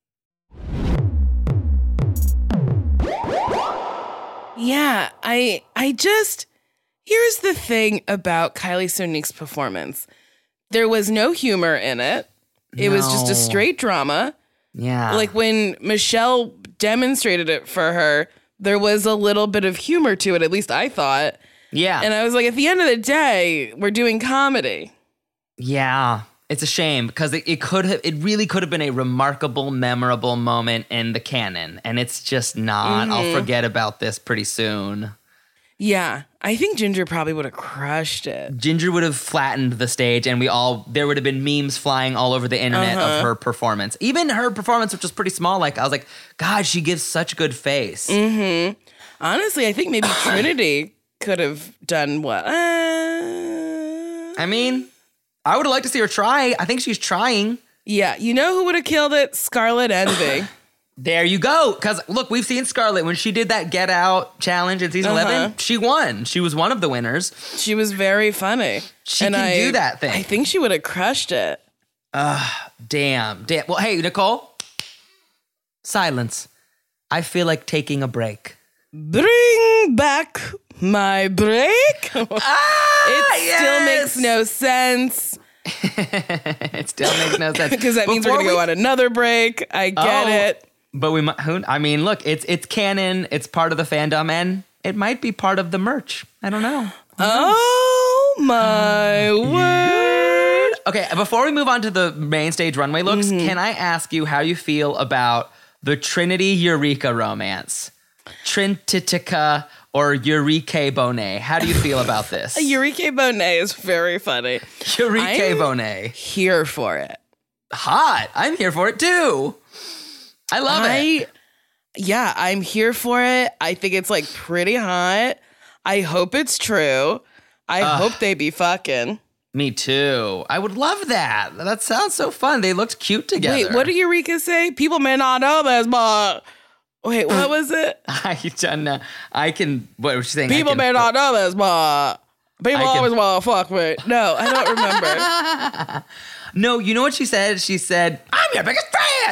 Yeah, I I just, here's the thing about Kylie Sonique's performance. There was no humor in it. It no. was just a straight drama. Yeah. Like when Michelle demonstrated it for her, there was a little bit of humor to it, at least I thought. Yeah. And I was like, at the end of the day, we're doing comedy. Yeah. It's a shame because it, it could have, it really could have been a remarkable, memorable moment in the canon. And it's just not. Mm-hmm. I'll forget about this pretty soon. Yeah. I think Ginger probably would have crushed it. Ginger would have flattened the stage and we all, there would have been memes flying all over the internet uh-huh. of her performance. Even her performance, which was pretty small, like I was like, God, she gives such a good face. Mm-hmm. Honestly, I think maybe Trinity could have done what? Uh... I mean... I would have liked to see her try. I think she's trying. Yeah. You know who would have killed it? Scarlet Envy. There you go. Because, look, we've seen Scarlet. When she did that Get Out challenge in season uh-huh. eleven, she won. She was one of the winners. She was very funny. She and can I, do that thing. I think she would have crushed it. Ugh, damn. Damn. Well, hey, Nicole. Silence. I feel like taking a break. Bring back my break. Ah, it yes. still makes no sense. It still makes no sense. Because that means Before we're going to we... go on another break. I get oh, it. But we might, who, I mean, look, it's it's canon. It's part of the fandom. And it might be part of the merch. I don't know. Oh, my word. Okay, before we move on to the main stage runway looks, mm-hmm. can I ask you how you feel about the Trinity Eureka romance? Trintitica or Eureka Bonet. How do you feel about this? Eureka Bonet is very funny. Eureka Bonet. Here for it. Hot. I'm here for it too. I love I, it. Yeah, I'm here for it. I think it's like pretty hot. I hope it's true. I uh, hope they be fucking. Me too. I would love that. That sounds so fun. They looked cute together. Wait, what did Eureka say? People may not know this, but... Wait, what was it? I don't know. I can. What was she saying? People can, may not know this, but people I always can, want to fuck me. No, I don't remember. No, you know what she said? She said, "I'm your biggest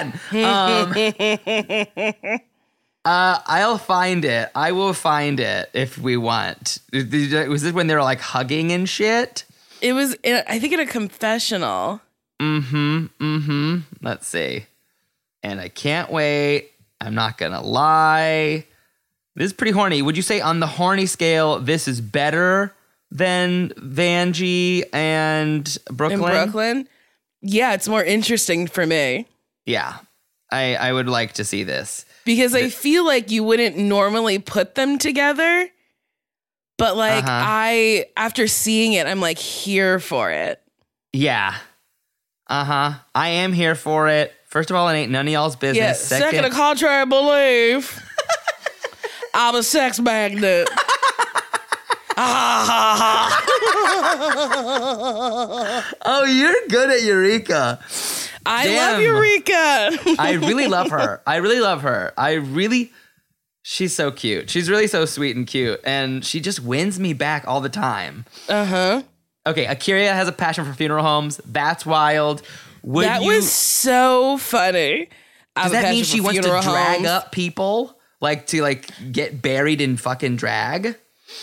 fan." um, uh, I'll find it. I will find it if we want. Was this when they were like hugging and shit? It was. In, I think in a confessional. Mm-hmm. Mm-hmm. Let's see. And I can't wait. I'm not gonna lie. This is pretty horny. Would you say on the horny scale, this is better than Vanjie and Brooklyn? In Brooklyn? Yeah, it's more interesting for me. Yeah. I, I would like to see this. Because I feel like you wouldn't normally put them together. But like uh-huh. I, after seeing it, I'm like here for it. Yeah. Uh-huh. I am here for it. First of all, it ain't none of y'all's business. Yeah, second, second of contrary belief, I'm a sex magnet. Oh, you're good at Eureka. I Damn. love Eureka. I really love her. I really love her. I really, she's so cute. She's really so sweet and cute. And she just wins me back all the time. Uh-huh. Okay, Akira has a passion for funeral homes. That's wild. Would That you, was so funny. I does have a that mean passion she for wants to funeral drag homes. up people? Like to like get buried in fucking drag?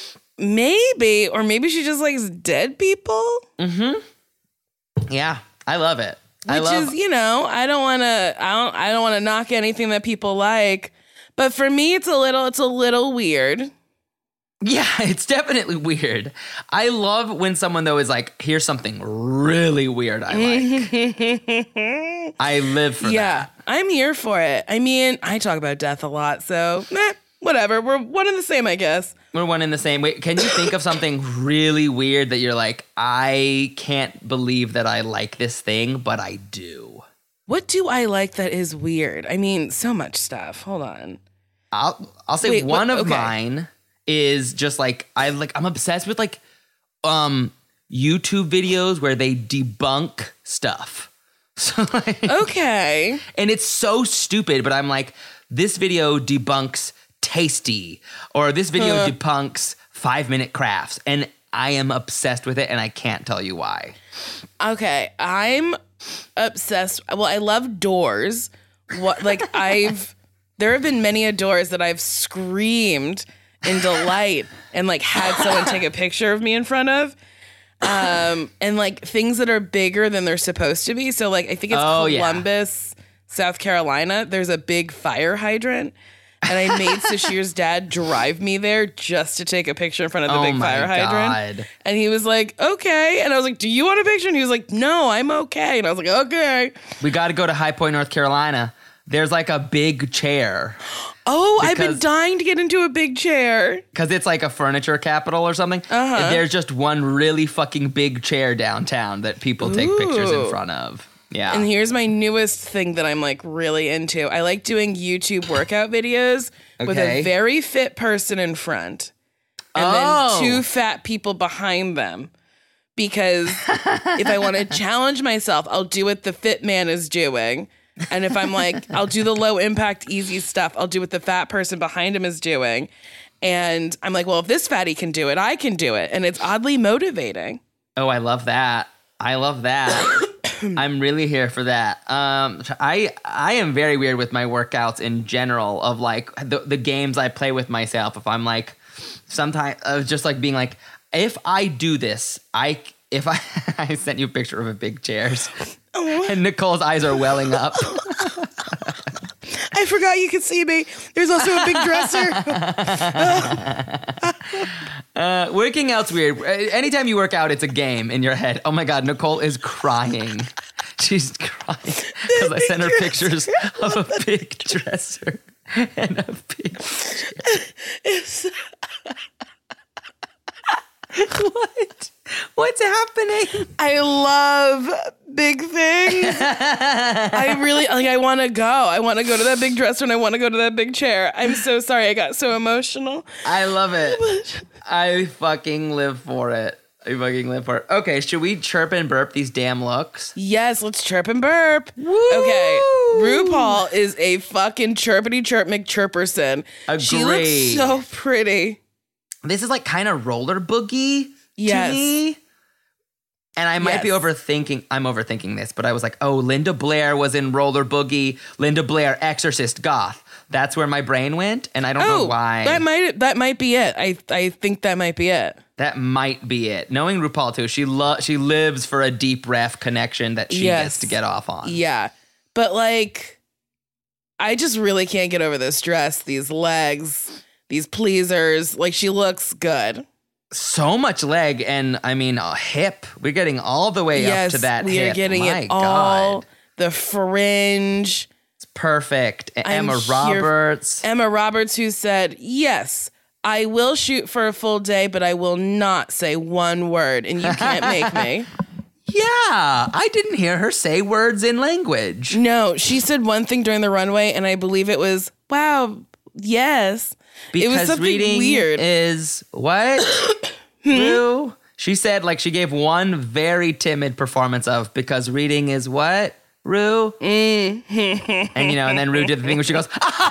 Maybe, or maybe she just likes dead people. Yeah, I love it. I Which love is, you know, I don't want to, I don't, I don't want to knock anything that people like, but for me, it's a little, it's a little weird. Yeah, it's definitely weird. I love when someone though is like, here's something really weird I like. I live for Yeah, that. I'm here for it. I mean, I talk about death a lot, so meh, whatever. We're one and the same, I guess. We're one in the same way. Can you think of something really weird that you're like, I can't believe that I like this thing, but I do? What do I like that is weird? I mean, so much stuff. Hold on. I'll I'll say Wait, one what- of okay. mine is just like I like I'm obsessed with like um YouTube videos where they debunk stuff. So like, Okay. and it's so stupid, but I'm like, this video debunks tasty, or this video Huh. debunks five minute crafts, and I am obsessed with it, and I can't tell you why. Okay, I'm obsessed. Well, I love doors. What like I've there have been many a doors that I've screamed in delight and like had someone take a picture of me in front of. Um and like things that are bigger than they're supposed to be. So like I think it's Oh, yeah. Columbus, South Carolina. There's a big fire hydrant. And I made Sashir's dad drive me there just to take a picture in front of the Oh big my fire hydrant. God. And he was like, okay. And I was like, do you want a picture? And he was like, no, I'm okay. And I was like, okay. We got to go to High Point, North Carolina. There's like a big chair Oh, I've been Because- dying to get into a big chair. because it's like a furniture capital or something. Uh-huh. There's just one really fucking big chair downtown that people take pictures in Ooh. front of. Yeah. And here's my newest thing that I'm like really into. I like doing YouTube workout videos with Okay. a very fit person in front and Oh. then two fat people behind them. Because if I want to challenge myself, I'll do what the fit man is doing. And if I'm like, I'll do the low impact, easy stuff, I'll do what the fat person behind him is doing. And I'm like, well, if this fatty can do it, I can do it. And it's oddly motivating. Oh, I love that. I love that. I'm really here for that. Um, I I am very weird with my workouts in general. Of like the the games I play with myself. If I'm like, sometimes of just like being like, if I do this, I if I I sent you a picture of a big chairs, and Nicole's eyes are welling up. I forgot you could see me. There's also a big dresser. Uh, working out's weird. Uh, Anytime you work out, it's a game in your head. Oh my God, Nicole is crying. She's crying because I sent her pictures of a big dresser and a big chair. What? What's happening? I love big things. I really like. I want to go. I want to go to that big dresser and I want to go to that big chair. I'm so sorry. I got so emotional. I love it. I fucking live for it. I fucking live for it. Okay, should we chirp and burp these damn looks? Yes, let's chirp and burp. Okay, RuPaul is a fucking chirpity chirp McChirperson. She looks Agreed. so pretty. This is like kind of roller boogie Yes. to me. And I might be Yes. overthinking. I'm overthinking this, but I was like, oh, Linda Blair was in Roller Boogie. Linda Blair, Exorcist, Goth. That's where my brain went, and I don't know Oh, why. that might that might be it. I I think that might be it. That might be it. Knowing RuPaul too, she lo- she lives for a deep ref connection that she Yes. gets to get off on. Yeah. But like, I just really can't get over this dress, these legs, these pleasers. Like, she looks good. So much leg, and I mean a hip. We're getting all the way yes, up to that we hip. are getting My it all. God. The fringe. It's perfect. I'm Emma here- Roberts. Emma Roberts, who said, yes, I will shoot for a full day, but I will not say one word, and you can't make me. Yeah, I didn't hear her say words in language. No, she said one thing during the runway, and I believe it was, wow, yes. Because it was something reading weird. is what? Rue? She said like she gave one very timid performance of because reading is what? Rue? Mm. And you know, and then Rue did the thing where she goes,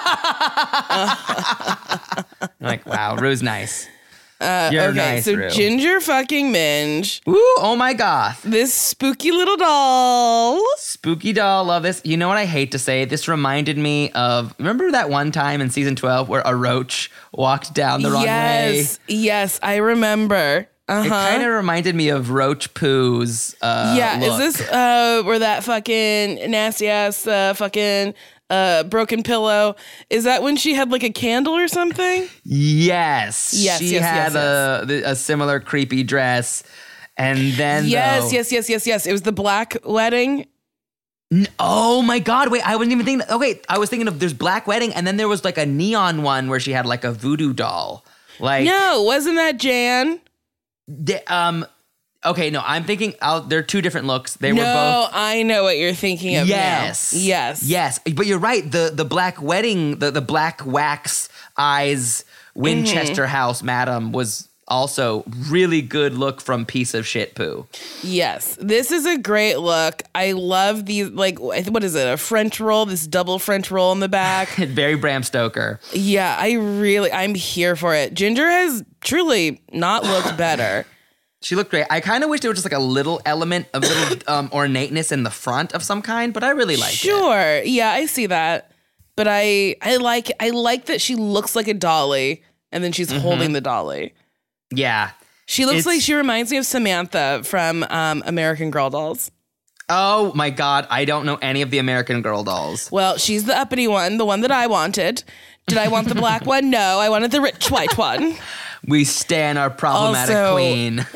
like, wow, Rue's nice. Uh, You're okay, nice, so Rue. Ginger fucking Minge. Ooh, oh my goth. This spooky little doll. Spooky doll, love this. You know what I hate to say? This reminded me of, remember that one time in season twelve where a roach walked down the wrong way? Yes, yes, I remember. Uh-huh. It kind of reminded me of Roach Poo's uh, yeah, look. is this uh, where that fucking nasty ass uh, fucking uh, broken pillow? Is that when she had like a candle or something? Yes. Yes, She yes, had yes, a, the- a similar creepy dress. And then Yes, though- yes, yes, yes, yes. It was the black wedding. N- Oh my God! Wait, I wasn't even thinking. Okay, I was thinking of there's Black Wedding, and then there was like a neon one where she had like a voodoo doll. Like No, wasn't that Jan? the- um. Okay, no, I'm thinking. I'll, they're two different looks. They no, were both. I know what you're thinking of Yes. now. Yes. Yes. But you're right. The the Black Wedding, the the black wax eyes Winchester Mm-hmm. House Madam was also really good look from Piece of Shit Poo. Yes. This is a great look. I love these, like, what is it? A French roll, this double French roll in the back. Very Bram Stoker. Yeah, I really, I'm here for it. Ginger has truly not looked better. She looked great. I kind of wish there was just like a little element of little um, ornateness in the front of some kind, but I really like it. Sure. Yeah, I see that. But I I like I like that she looks like a dolly and then she's holding the dolly. Yeah. She looks It's- like she reminds me of Samantha from um, American Girl Dolls. Oh my God. I don't know any of the American Girl dolls. Well, she's the uppity one, the one that I wanted. Did I want the black one? No, I wanted the rich white one. We stan our problematic Also- queen.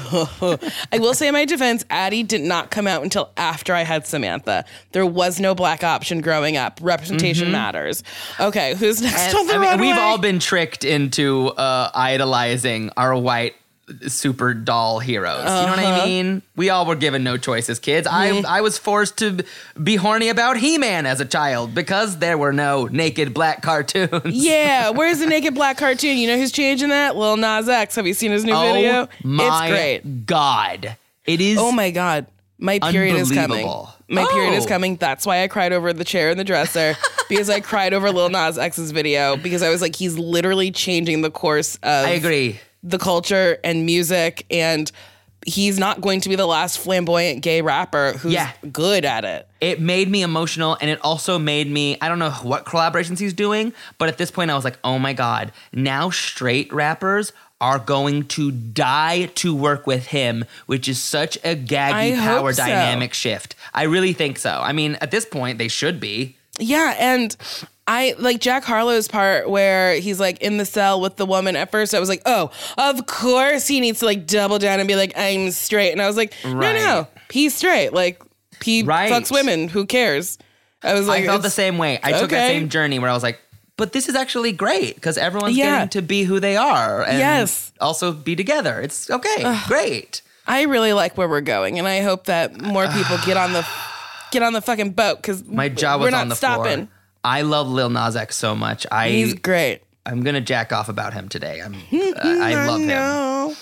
I will say in my defense, Addie did not come out until after I had Samantha. There was no black option growing up. Representation matters. Okay, who's next And, on the I mean, runway? we've all been tricked into uh, idolizing our white super doll heroes. You know what Uh-huh. I mean? We all were given no choice as kids. Mm-hmm. I I was forced to be horny about He-Man as a child because there were no naked black cartoons. Yeah, where's the naked black cartoon? You know who's changing that? Lil Nas X. Have you seen his new Oh video? my It's great. God. It is Oh my God. My period is coming. Unbelievable. My period is Oh. coming. That's why I cried over the chair in the dresser because I cried over Lil Nas X's video because I was like, he's literally changing the course of I agree. the culture and music, and he's not going to be the last flamboyant gay rapper who's Yeah. good at it. It made me emotional, and it also made me, I don't know what collaborations he's doing, but at this point I was like, oh my God, now straight rappers are going to die to work with him, which is such a gaggy I hope power so. dynamic shift. I really think so. I mean, at this point, they should be. Yeah, and I like Jack Harlow's part where he's like in the cell with the woman. At first, I was like, oh, of course he needs to like double down and be like, I'm straight. And I was like, no, Right. no, he's straight. Like, he Right. fucks women. Who cares? I was like, I felt the it's- same way. I took that okay. same journey where I was like, but this is actually great because everyone's Yeah. getting to be who they are and Yes. also be together. It's okay. Great. I really like where we're going, and I hope that more people get on the get on the fucking boat because My jaw we're was not on the stopping. floor. I love Lil Nas X so much. I He's great. I'm gonna jack off about him today. I'm I, I love him. No.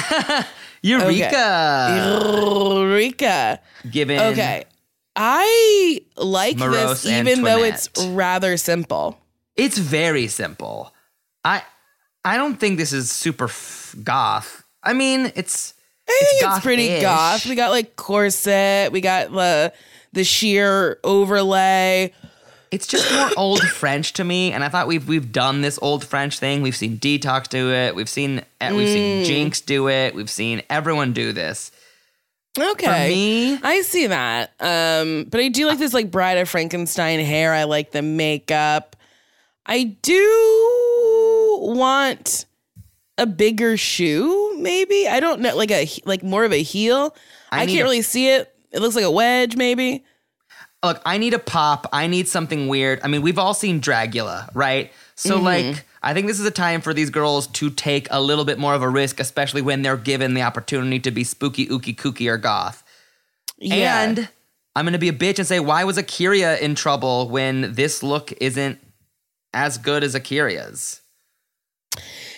Eureka! Eureka. Given Okay. I like Morose this and even though it's Twinette. rather simple. it's very simple. I I don't think this is super f- goth. I mean, it's I think it's, goth-ish. pretty goth. We got like corset, we got the the sheer overlay. it's just more old French to me. And I thought we've we've done this old French thing. We've seen Detox do it. We've seen eh, we've Mm. seen Jinx do it. We've seen everyone do this. Okay. For me, I see that. Um, but I do like this like Bride of Frankenstein hair. I like the makeup. I do want a bigger shoe, maybe. I don't know, like a like more of a heel. I I, need can't a- really see it. It looks like a wedge, maybe. look, I need a pop. I need something weird. I mean, we've all seen Dragula, right? So, Mm-hmm. like, I think this is a time for these girls to take a little bit more of a risk, especially when they're given the opportunity to be spooky, ooky, kooky, or goth. Yeah. And I'm going to be a bitch and say, why was Akiria in trouble when this look isn't as good as Akira's?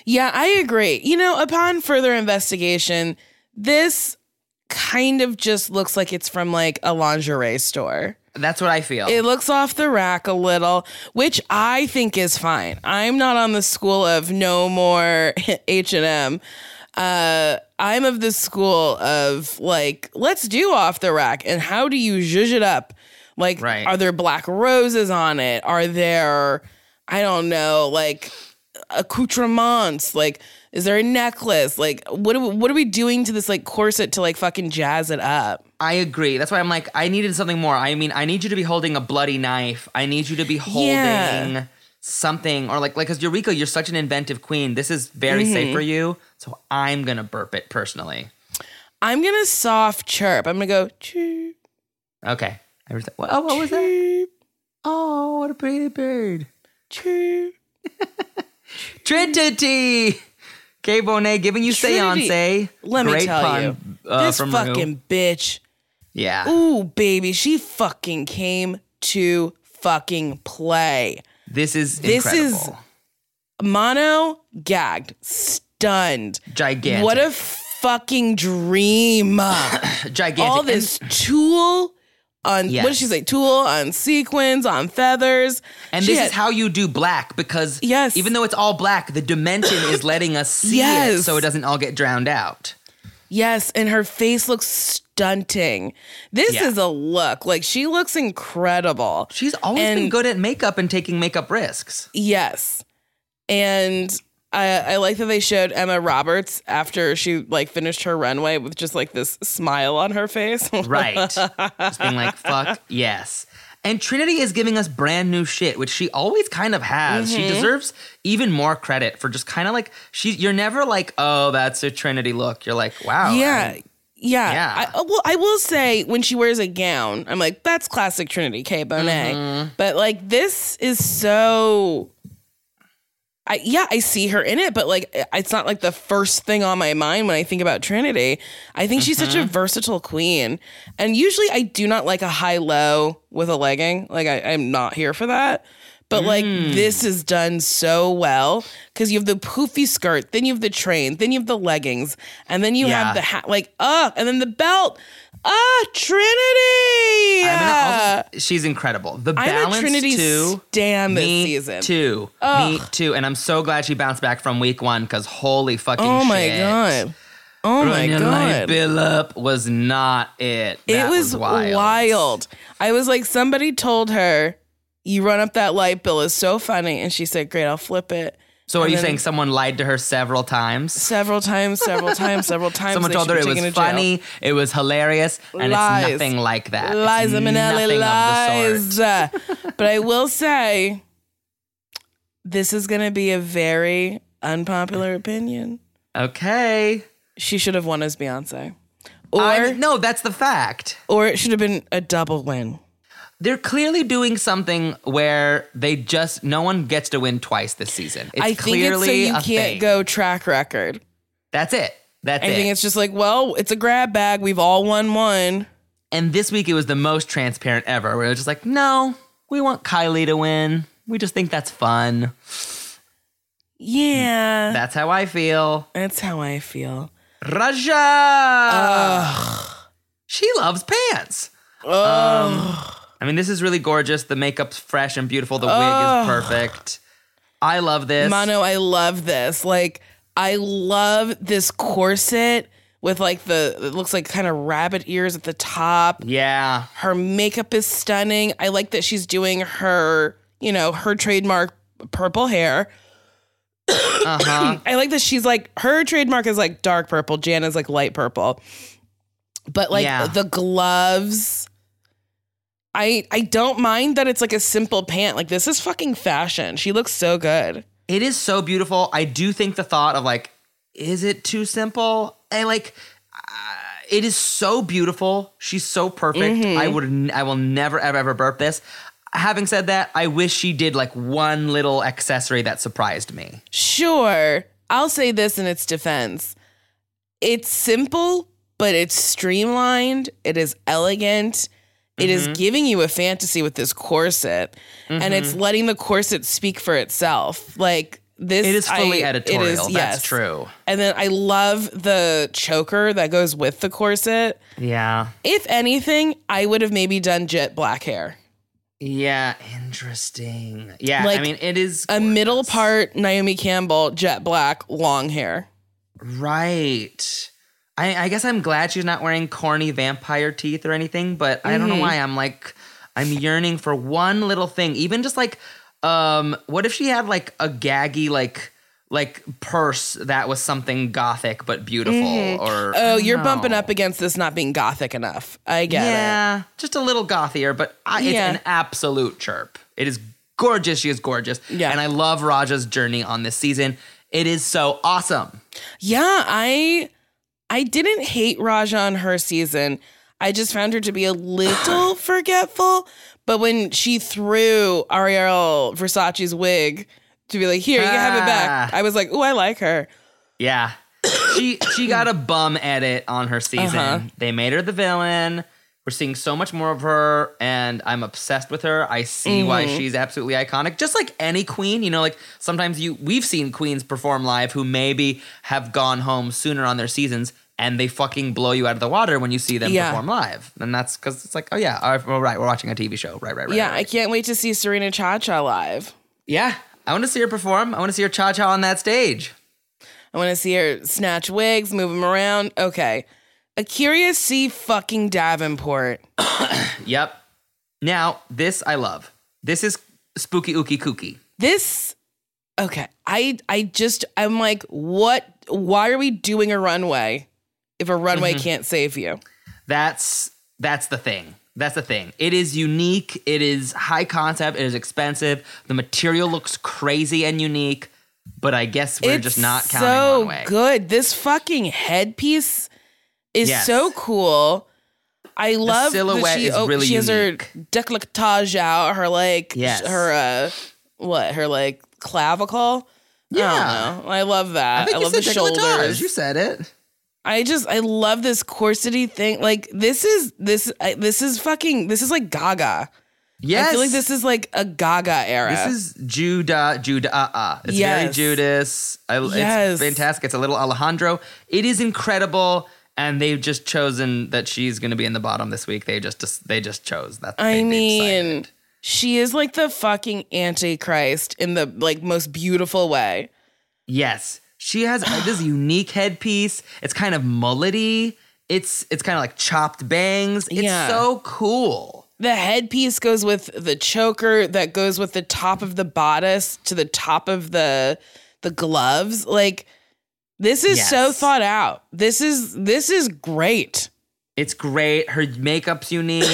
Yeah, I agree. You know, upon further investigation, this kind of just looks like it's from like a lingerie store. That's what I feel. It looks off the rack a little, which I think is fine. I'm not on the school of no more H and M. Uh, I'm of the school of like, let's do off the rack. And how do you zhuzh it up? Like, Right. Are there black roses on it? Are there, I don't know, like accoutrements? Like, is there a necklace? Like, what are we, what are we doing to this like corset to like fucking jazz it up? I agree. That's why I'm like, I needed something more. I mean, I need you to be holding a bloody knife. I need you to be holding Yeah. something, or like, like, because Eureka, you're such an inventive queen. This is very Mm-hmm. safe for you. So I'm gonna burp it personally. I'm gonna soft chirp. I'm gonna go chirp. Okay. Everything. Oh, what was that? Chirp, Oh, what a pretty bird. chirp. Trinity. Kay Bonet giving you Trinity. seance. Let me Great tell pun, you, uh, this from fucking Rue. bitch. Yeah. Ooh, baby, she fucking came to fucking play. This is This is- incredible. Mono gagged, stunned. Gigantic. What a fucking dream. Gigantic. All And- this tulle on, what Yes. did she say? Tulle on sequins, on feathers. And She this had- is how you do black, because Yes. even though it's all black, the dimension is letting us see it Yes. so it doesn't all get drowned out. Yes, and her face looks stunting. This Yeah. is a look. Like, she looks incredible. She's always And- been good at makeup and taking makeup risks. Yes. And I, I like that they showed Emma Roberts after she like finished her runway with just like this smile on her face. Right. Just being like, fuck yes. And Trinity is giving us brand new shit, which she always kind of has. Mm-hmm. She deserves even more credit for just kind of like, she. You're never like, oh, that's a Trinity look. You're like, wow. Yeah. I- Yeah. Yeah. I, uh, well, I will say when she wears a gown, I'm like, that's classic Trinity K. Bonet. Mm-hmm. But like, this is so. I, yeah, I see her in it, but like, it's not like the first thing on my mind when I think about Trinity. I think she's such a Mm-hmm. versatile queen. And usually I do not like a high-low with a legging. Like, I, I'm not here for that. But like, Mm. this is done so well because you have the poofy skirt, then you have the train, then you have the leggings, and then you Yeah. have the hat, like, uh, and then the belt. Ah, Trinity! I'm gonna Yeah. also, she's incredible. The I'm balance a Trinity too. stan this Me season. too. Me too. And I'm so glad she bounced back from week one, because holy fucking Oh shit. my god. Oh my Run your light god. bill up was not it. It That was, wild. wild. I was like, somebody told her, you run up that light bill is so funny. And she said, great, I'll flip it. So are And you then saying someone lied to her several times? Several times, several times, several times. Someone they told should her be it taken was to jail. funny, it was hilarious, and Lies. it's nothing like that. Liza It's Minnelli, nothing of the sort. lies. But I will say, this is going to be a very unpopular opinion. Okay. She should have won as Beyonce. Or, I no, that's the fact. or it should have been a double win. They're clearly doing something where they just no one gets to win twice this season. It's I think it's so clearly you a can't thing. go track record. That's it. That's I it. think it's just like, well, it's a grab bag. We've all won one. And this week it was the most transparent ever, where it was just like, no, we want Kylie to win. We just think that's fun. Yeah. That's how I feel. That's how I feel. Raja! She loves pants. Um, I mean, this is really gorgeous. The makeup's fresh and beautiful. The wig is perfect. I love this. Mono, I love this. Like, I love this corset with like the, it looks like kind of rabbit ears at the top. Yeah. Her makeup is stunning. I like that she's doing her, you know, her trademark purple hair. Uh-huh. I like that she's like, her trademark is like dark purple. Jana's like light purple. But like Yeah. the gloves, I I don't mind that it's like a simple pant. Like, this is fucking fashion. She looks so good. It is so beautiful. I do think the thought of like, is it too simple? And like, uh, it is so beautiful. She's so perfect. I would, n- I will never, ever, ever burp this. Having said that, I wish she did like one little accessory that surprised me. Sure. I'll say this in its defense. It's simple, but it's streamlined. It is elegant. It is giving you a fantasy with this corset. And it's letting the corset speak for itself. Like, this It is fully I, editorial. It is, That's yes. true. And then I love the choker that goes with the corset. Yeah. If anything, I would have maybe done jet black hair. Yeah, interesting. Yeah, Like I mean, it is A middle gorgeous. part Naomi Campbell, jet black, long hair. Right. I, I guess I'm glad she's not wearing corny vampire teeth or anything, but I don't know why I'm like, I'm yearning for one little thing. Even just like, um, what if she had like a gaggy, like, like purse that was something gothic but beautiful? Or I Oh, don't you're know. bumping up against this not being gothic enough. I get it. Yeah, just a little gothier, but I, it's Yeah. an absolute chirp. It is gorgeous. She is gorgeous. Yeah. And I love Raja's journey on this season. It is so awesome. Yeah, I I didn't hate Raja on her season. I just found her to be a little forgetful. But when she threw Ariel Versace's wig to be like, here, you can have it back, Ah. I was like, ooh, I like her. Yeah. She she got a bum edit on her season. Uh-huh. They made her the villain. We're seeing so much more of her, and I'm obsessed with her. I see why Mm-hmm. she's absolutely iconic. Just like any queen, you know, like sometimes you we've seen queens perform live who maybe have gone home sooner on their seasons, and they fucking blow you out of the water when you see them Yeah. perform live. And that's because it's like, oh yeah, all right, well, right, we're watching a T V show. Right, right, right. Yeah, right, I right. can't wait to see Serena Chacha live. Yeah, I want to see her perform. I want to see her cha-cha on that stage. I want to see her snatch wigs, move them around. Okay. Akira C. fucking Davenport. Yep. Now, this I love. This is spooky ooky kooky. This, okay. I I just, I'm like, what? Why are we doing a runway if a runway Mm-hmm. can't save you? That's that's the thing. That's the thing. It is unique. It is high concept. It is expensive. The material looks crazy and unique. But I guess we're It's just not counting so runway. good. This fucking headpiece is Yes. so cool. I love that silhouette she, is oh, really she has unique. her décolletage out, her like, Yes. her uh, what, her like clavicle. Yeah. I don't know. I love that. I, think you love the said décolletage. shoulders. You said it. I just I love this corsety thing. Like this is this I, this is fucking this is like Gaga. Yes. I feel like this is like a Gaga era. This is Judah, Judah, uh, uh. It's very Yes. Judas. I, Yes. It's fantastic. It's a little Alejandro. It is incredible. And they've just chosen that she's going to be in the bottom this week. They just they just chose that. I they- they mean, decided. she is like the fucking Antichrist in the like most beautiful way. Yes, she has this unique headpiece. It's kind of mullety. It's it's kind of like chopped bangs. It's Yeah. so cool. The headpiece goes with the choker that goes with the top of the bodice to the top of the the gloves. Like this is so Yes. thought out. This is this is great. It's great. Her makeup's unique.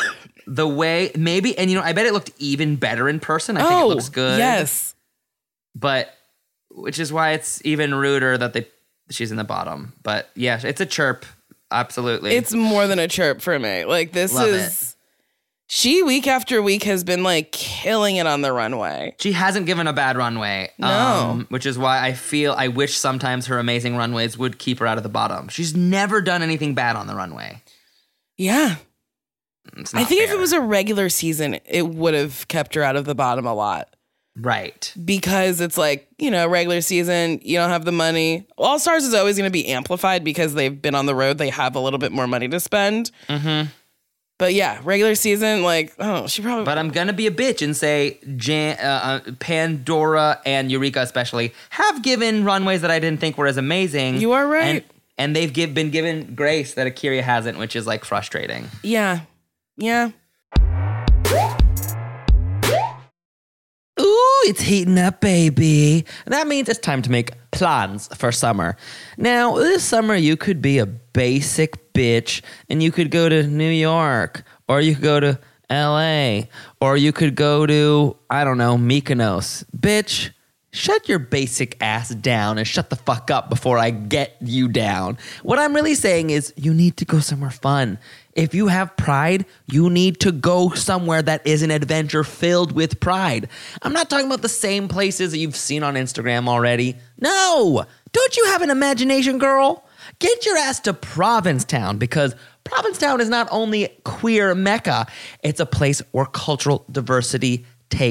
The way maybe, and you know, I bet it looked even better in person. I think oh, it looks good. yes. But which is why it's even ruder that they she's in the bottom. But yeah, it's a chirp. Absolutely. It's more than a chirp for me. Like this Love is she week after week has been like killing it on the runway. She hasn't given a bad runway. No. Um, which is why I feel I wish sometimes her amazing runways would keep her out of the bottom. She's never done anything bad on the runway. Yeah. It's I not think if fair. it was a regular season, it would have kept her out of the bottom a lot. right. Because it's like, you know, regular season, you don't have the money. All Stars is always going to be amplified because they've been on the road. They have a little bit more money to spend. Mm-hmm. But yeah, regular season, like, oh, she probably. But I'm gonna be a bitch and say Jan, uh, uh, Pandora and Eureka especially have given runways that I didn't think were as amazing. You are right. And, and they've give, been given grace that Akira hasn't, which is like frustrating. yeah. Yeah. Ooh, it's heating up, baby. That means it's time to make plans for summer. Now, this summer, you could be a basic bitch and you could go to New York, or you could go to L A, or you could go to, I don't know, Mykonos. Bitch, shut your basic ass down and shut the fuck up before I get you down. What I'm really saying is you need to go somewhere fun. If you have pride, you need to go somewhere that is an adventure filled with pride. I'm not talking about the same places that you've seen on Instagram already. No! Don't you have an imagination, girl? Get your ass to Provincetown, because Provincetown is not only queer mecca, it's a place where cultural diversity takes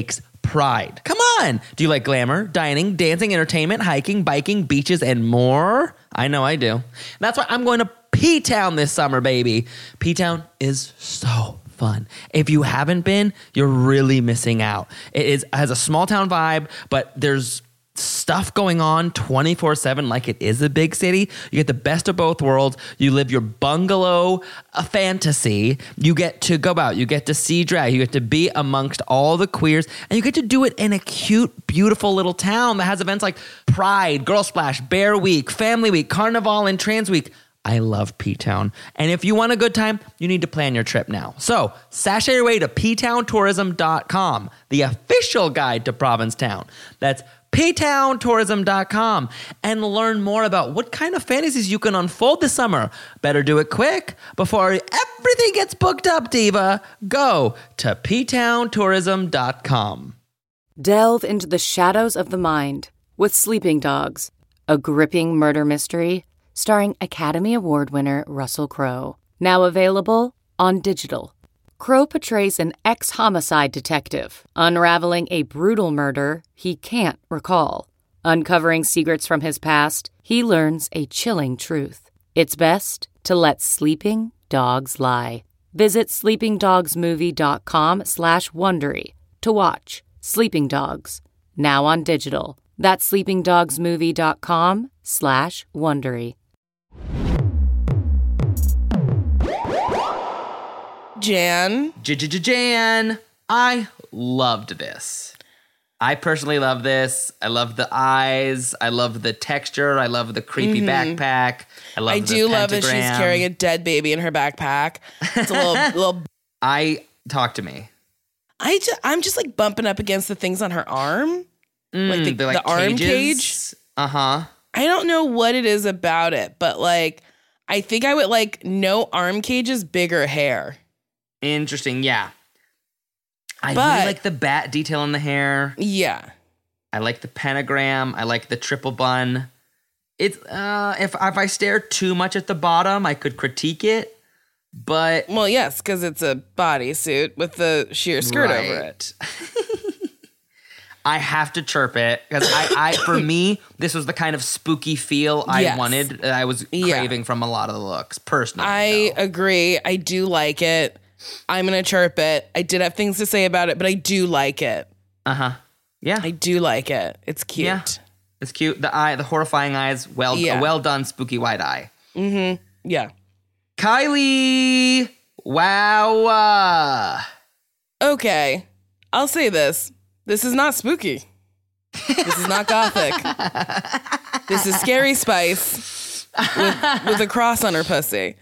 Pride. Come on. Do you like glamour, dining, dancing, entertainment, hiking, biking, beaches, and more? I know I do. That's why I'm going to P-Town this summer, baby. P-Town is so fun. If you haven't been, you're really missing out. It is has a small town vibe, but there's stuff going on twenty-four seven like it is a big city. You get the best of both worlds. You live your bungalow a fantasy. You get to go out. You get to see drag. You get to be amongst all the queers. And you get to do it in a cute, beautiful little town that has events like Pride, Girl Splash, Bear Week, Family Week, Carnival, and Trans Week. I love P-Town. And if you want a good time, you need to plan your trip now. So sashay your way to p town tourism dot com, the official guide to Provincetown. That's p town tourism dot com, and learn more about what kind of fantasies you can unfold this summer. Better do it quick before everything gets booked up, diva. Go to p town tourism dot com. Delve into the shadows of the mind with Sleeping Dogs, a gripping murder mystery starring Academy Award winner Russell Crowe. Now available on digital. Crowe portrays an ex-homicide detective unraveling a brutal murder he can't recall. Uncovering secrets from his past, he learns a chilling truth. It's best to let sleeping dogs lie. Visit sleeping dogs movie dot com slash Wondery to watch Sleeping Dogs, now on digital. That's sleeping dogs movie dot com slash Wondery. Jan. Jan. I loved this. I personally love this. I love the eyes. I love the texture. I love the creepy mm-hmm. backpack. I love I the do pentagram. love that she's carrying a dead baby in her backpack. It's a little, little. I talk to me. I just, I'm just like bumping up against the things on her arm, Mm, like the, they're like the arm cages. cage. Uh huh. I don't know what it is about it, but like, I think I would like no arm cages, bigger hair. Interesting. Yeah. I But- really like the bat detail in the hair. Yeah. I like the pentagram. I like the triple bun. It's uh, if if I stare too much at the bottom, I could critique it. But Well, yes, because it's a bodysuit with the sheer skirt Right. over it. I have to chirp it because I, I, for me, this was the kind of spooky feel I Yes. wanted. That I was Yeah. craving from a lot of the looks. Personally, I though. agree. I do like it. I'm going to chirp it. I did have things to say about it, but I do like it. uh huh. Yeah, I do like it. It's cute. Yeah. It's cute. The eye, the horrifying eyes. Well, Yeah. a well done spooky wide eye. Yeah. Kylie, wow. uh, Okay. I'll say this. This is not spooky. This is not gothic. This is Scary Spice with, with a cross on her pussy.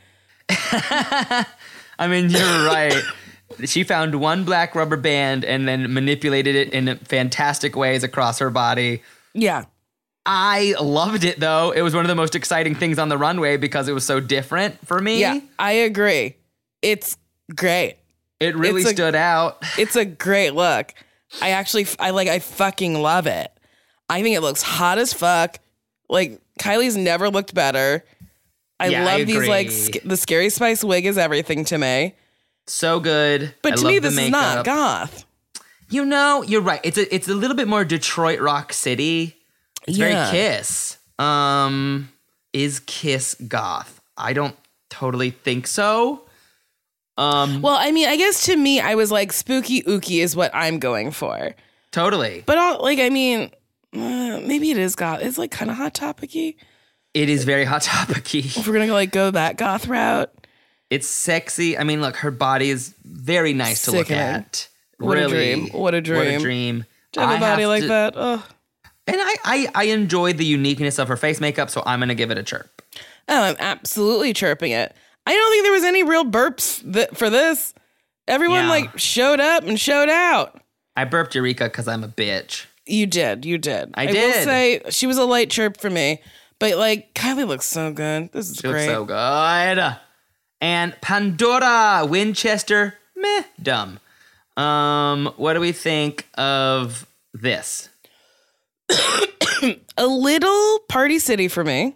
I mean, you're right. She found one black rubber band and then manipulated it in fantastic ways across her body. Yeah. I loved it, though. It was one of the most exciting things on the runway because it was so different for me. Yeah. I agree. It's great. It really It's a- stood out. It's a great look. I actually, I like, I fucking love it. I think it looks hot as fuck. Like, Kylie's never looked better. I Yeah, I love these, like, agree. sc- the Scary Spice wig is everything to me. So good. But I to love me, the this is not makeup. goth. You know, you're right. It's a it's a little bit more Detroit Rock City. It's Yeah. very Kiss. Um, is Kiss goth? I don't totally think so. Um, Well, I mean, I guess to me, I was like, spooky ooky is what I'm going for. totally. But, all, like, I mean, uh, maybe it is goth. It's, like, kind of hot topic-y. It is very hot topic-y. If we're going to, like, go that goth route. It's sexy. I mean, look, her body is very nice to Sickening. look at. What a really. dream. What a What a dream. dream. To have I a body have like to- that. Oh. And I, I, I enjoyed the uniqueness of her face makeup, so I'm going to give it a chirp. Oh, I'm absolutely chirping it. I don't think there was any real burps th- for this. Everyone Yeah. like showed up and showed out. I burped Eureka because I'm a bitch. You did, you did. I will did. say she was a light chirp for me, but like Kylie looks so good. This is She looks great. so good. And Pandora Winchester, meh, dumb. Um, what do we think of this? A little Party City for me,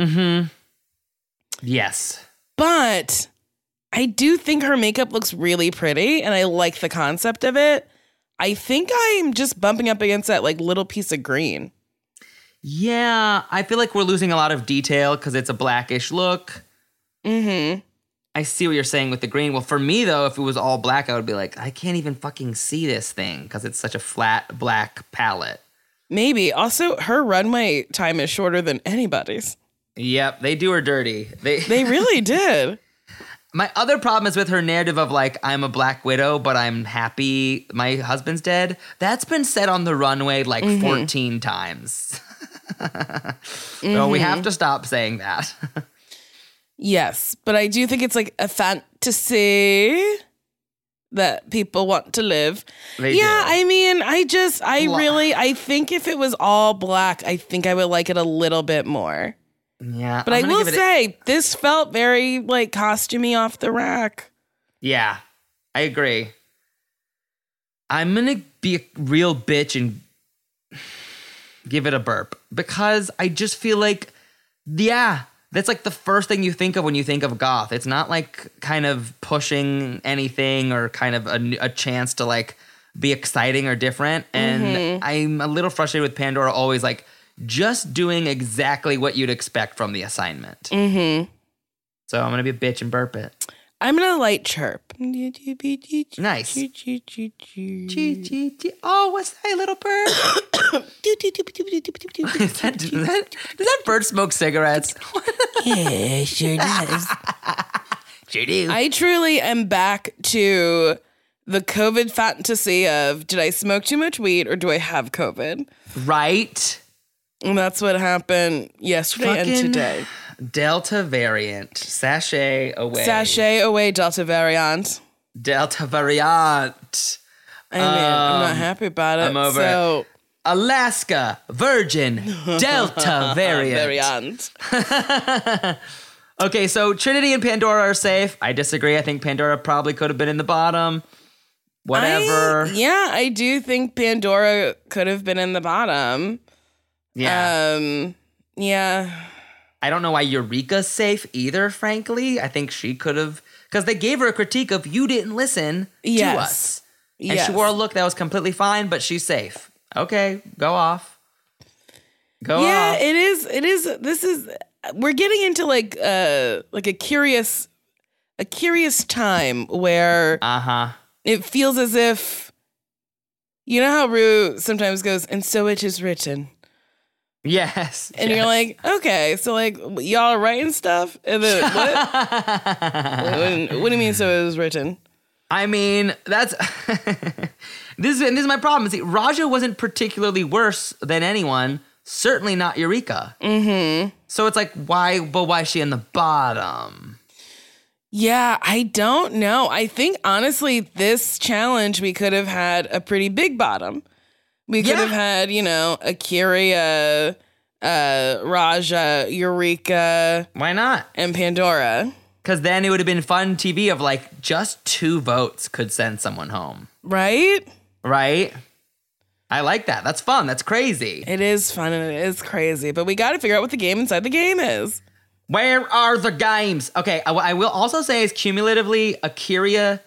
Yes. but I do think her makeup looks really pretty, and I like the concept of it. I think I'm just bumping up against that like little piece of green. Yeah, I feel like we're losing a lot of detail because it's a blackish look. Mm-hmm. I see what you're saying with the green. Well, for me, though, if it was all black, I would be like, I can't even fucking see this thing because it's such a flat black palette. Maybe. Also, her runway time is shorter than anybody's. Yep, they do her dirty. They They really did. My other problem is with her narrative of like, I'm a Black Widow, but I'm happy my husband's dead. That's been said on the runway like mm-hmm. fourteen times. mm-hmm. So we have to stop saying that. Yes, but I do think it's like a fantasy that people want to live. They yeah, do. I mean, I just, I Blah. really, I think if it was all black, I think I would like it a little bit more. Yeah. But I'm I gonna will give it say, a- this felt very like costumey off the rack. Yeah, I agree. I'm going to be a real bitch and give it a burp because I just feel like, yeah, that's like the first thing you think of when you think of goth. It's not like kind of pushing anything or kind of a, a chance to like be exciting or different. And mm-hmm. I'm a little frustrated with Pandora always like just doing exactly what you'd expect from the assignment. Mm-hmm. So I'm going to be a bitch and burp it. I'm going to light chirp. Nice. Oh, what's that little bird? is that, does, that, does that bird smoke cigarettes? Yeah, sure does. Sure do. I truly am back to the COVID fantasy of, did I smoke too much weed or do I have COVID? Right. And that's what happened yesterday Fucking and today. Delta variant. Sashay away. Sashay away, Delta variant. Delta variant. I mean, um, I'm not happy about it. I'm over so. it. Alaska Virgin Delta variant. variant. Okay, so Trinity and Pandora are safe. I disagree. I think Pandora probably could have been in the bottom. Whatever. I, yeah, I do think Pandora could have been in the bottom. Yeah. Um, yeah. I don't know why Eureka's safe either, frankly. I think she could have, because they gave her a critique of you didn't listen yes. to us. And yes. she wore a look that was completely fine, but she's safe. Okay, go off. Go yeah, off. it is. It is. This is, we're getting into like, uh, like a curious, a curious time where Uh-huh. it feels as if, you know how Rue sometimes goes, and so it is written. Yes. And yes. you're like, okay, so like y'all are writing stuff? And then what? what? What do you mean so it was written? I mean, that's this is and this is my problem. See, Raja wasn't particularly worse than anyone, certainly not Eureka. Mm-hmm. So it's like, why but why is she in the bottom? Yeah, I don't know. I think honestly, this challenge we could have had a pretty big bottom. We could yeah. have had, you know, Akira, uh, Raja, Eureka. Why not? And Pandora. Because then it would have been fun T V of like just two votes could send someone home. Right? Right? I like that. That's fun. That's crazy. It is fun and it is crazy. But we got to figure out what the game inside the game is. Where are the games? Okay, I, I will also say is cumulatively, Akira...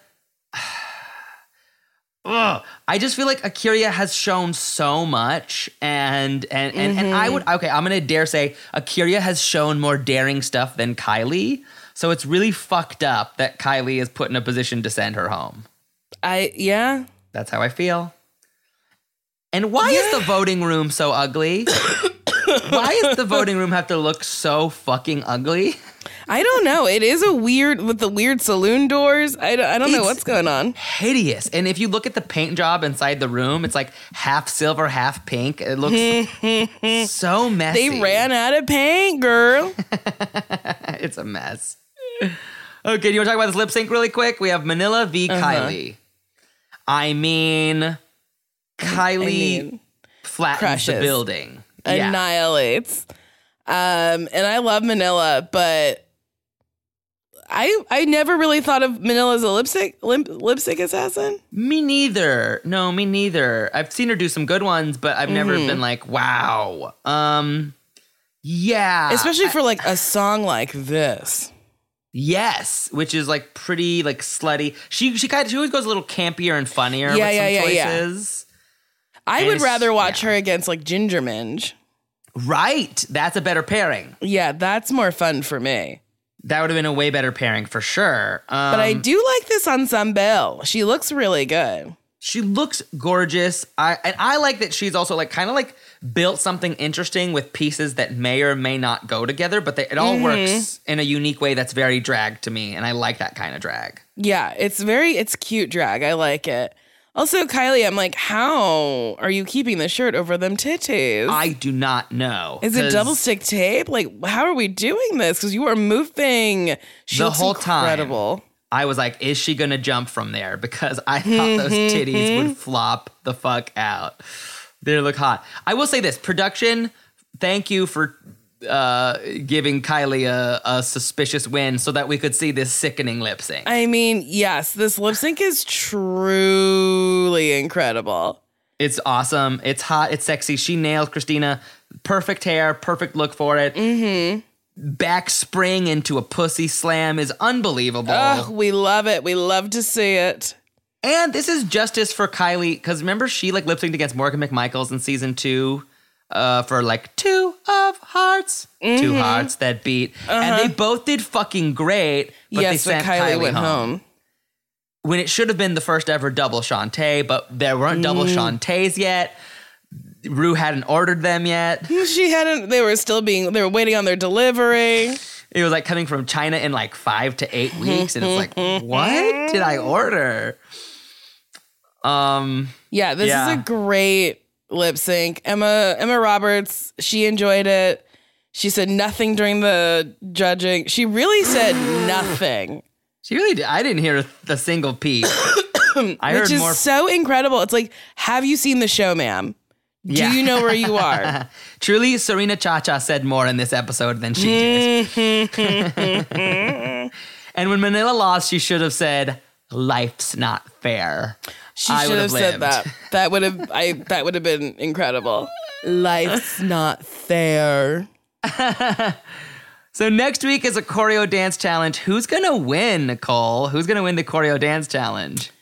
Ugh. I just feel like Akira has shown so much, and and and, Mm-hmm. and I would okay. I'm gonna dare say Akira has shown more daring stuff than Kylie, so it's really fucked up that Kylie is put in a position to send her home. I yeah. That's how I feel. And why yeah. is the voting room so ugly? Why does the voting room have to look so fucking ugly? I don't know. It is a weird, with the weird saloon doors. I don't, I don't know It's what's going on. Hideous. And if you look at the paint job inside the room, it's like half silver, half pink. It looks so messy. They ran out of paint, girl. It's a mess. Okay, do you want to talk about this lip sync really quick? We have Manila v. Uh-huh. Kylie. I mean, Kylie I mean, flattens crushes. the building. Yeah. Annihilates. Um, and I love Manila, but I I never really thought of Manila as a lipstick lip, lipstick assassin. Me neither. No, me neither. I've seen her do some good ones, but I've never Mm-hmm. been like, wow. Um, yeah. Especially for like a song like this. Yes, which is like pretty like slutty. She she kind of she always goes a little campier and funnier Yeah, with yeah, some yeah, choices. I And would it's- rather watch yeah. her against like Ginger Minge. Right, that's a better pairing. Yeah, that's more fun for me. That would have been a way better pairing for sure. Um, But I do like this ensemble. She looks really good. She looks gorgeous. I and I like that she's also like kind of like built something interesting with pieces that may or may not go together, but they, it all works in a unique way that's very drag to me, and I like that kind of drag. Yeah, it's very, it's cute drag. I like it. Also, Kylie, I'm like, how are you keeping the shirt over them titties? I do not know. Is it 'cause double stick tape? Like, how are we doing this? Because you are moving. She The looks whole time. incredible. I was like, is she gonna jump from there? Because I thought those titties would flop the fuck out. They look hot. I will say this, production, thank you for uh, giving Kylie a, a suspicious win so that we could see this sickening lip sync. I mean, yes, this lip sync is truly incredible. It's awesome. It's hot. It's sexy. She nails Christina. Perfect hair. Perfect look for it. Mm-hmm. Back spring into a pussy slam is unbelievable. Oh, we love it. We love to see it. And this is justice for Kylie, because remember she like lip synced against Morgan McMichaels in season two uh, for like two of hearts, Mm-hmm. two hearts that beat, and they both did fucking great. But yes, they but sent Kylie, Kylie went home. home. When it should have been the first ever double Shantae, but there weren't double Mm. Shantaes yet. Rue hadn't ordered them yet. She hadn't, they were still being, they were waiting on their delivery. It was like coming from China in like five to eight weeks, and it's like, what did I order? Um, Yeah, this Yeah. is a great lip sync. Emma Emma Roberts, she enjoyed it. She said nothing during the judging. She really said nothing, she really did. I didn't hear a single peep. I which heard is more. so incredible. It's like, have you seen the show, ma'am? Yeah. Do you know where you are? Truly, Serena Chacha said more in this episode than she did. And when Manila lost, she should have said, "Life's not fair." She I should would have have said lived. that. That would have I that would have been incredible. Life's not fair. So next week is a choreo dance challenge. Who's gonna win, Nicole? Who's gonna win the choreo dance challenge?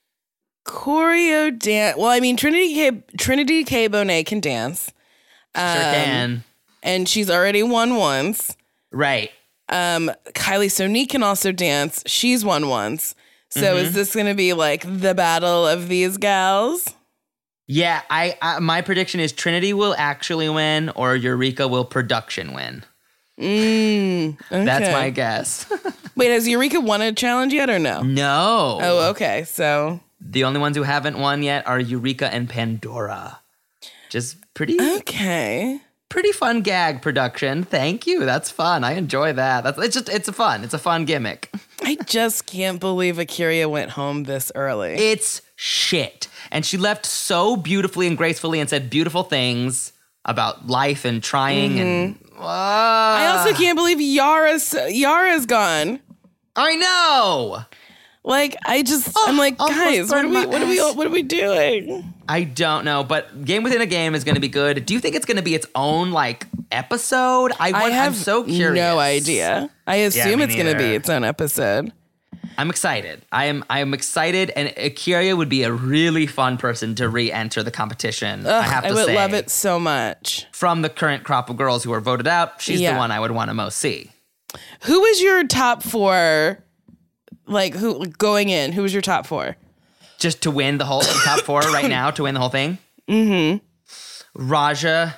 Choreo dance. Well, I mean, Trinity K Trinity K. Bonet can dance, Sure can. and she's already won once. Right. Um, Kylie Sonique can also dance. She's won once. So Mm-hmm. is this going to be like the battle of these gals? Yeah, I, I my prediction is Trinity will actually win, or Eureka will production win. Mm, okay. That's my guess. Wait, has Eureka won a challenge yet or no? No. Oh, okay. So The only ones who haven't won yet are Eureka and Pandora. Just pretty okay. pretty fun gag production. Thank you. That's fun. I enjoy that. That's it's just it's a fun. It's a fun gimmick. I just can't believe Akira went home this early. It's shit. And she left so beautifully and gracefully and said beautiful things about life and trying and I also can't believe Yara's Yara's gone. I know. Like I just I'm like, almost guys, what are burned we my what are we ass. what are we doing? I don't know, but Game Within a Game is going to be good. Do you think it's going to be its own like episode? I, I want, have I'm so curious. no idea. I assume me it's going to be neither. its own episode. I'm excited. I am I am excited, and Akira would be a really fun person to re-enter the competition. I Ugh, have to I would say, love it so much. from the current crop of girls who are voted out, she's Yeah. the one I would want to most see. Who was your top four? Like who going in? Who was your top four? Just to win the whole top four right now, to win the whole thing. Mm-hmm. Raja,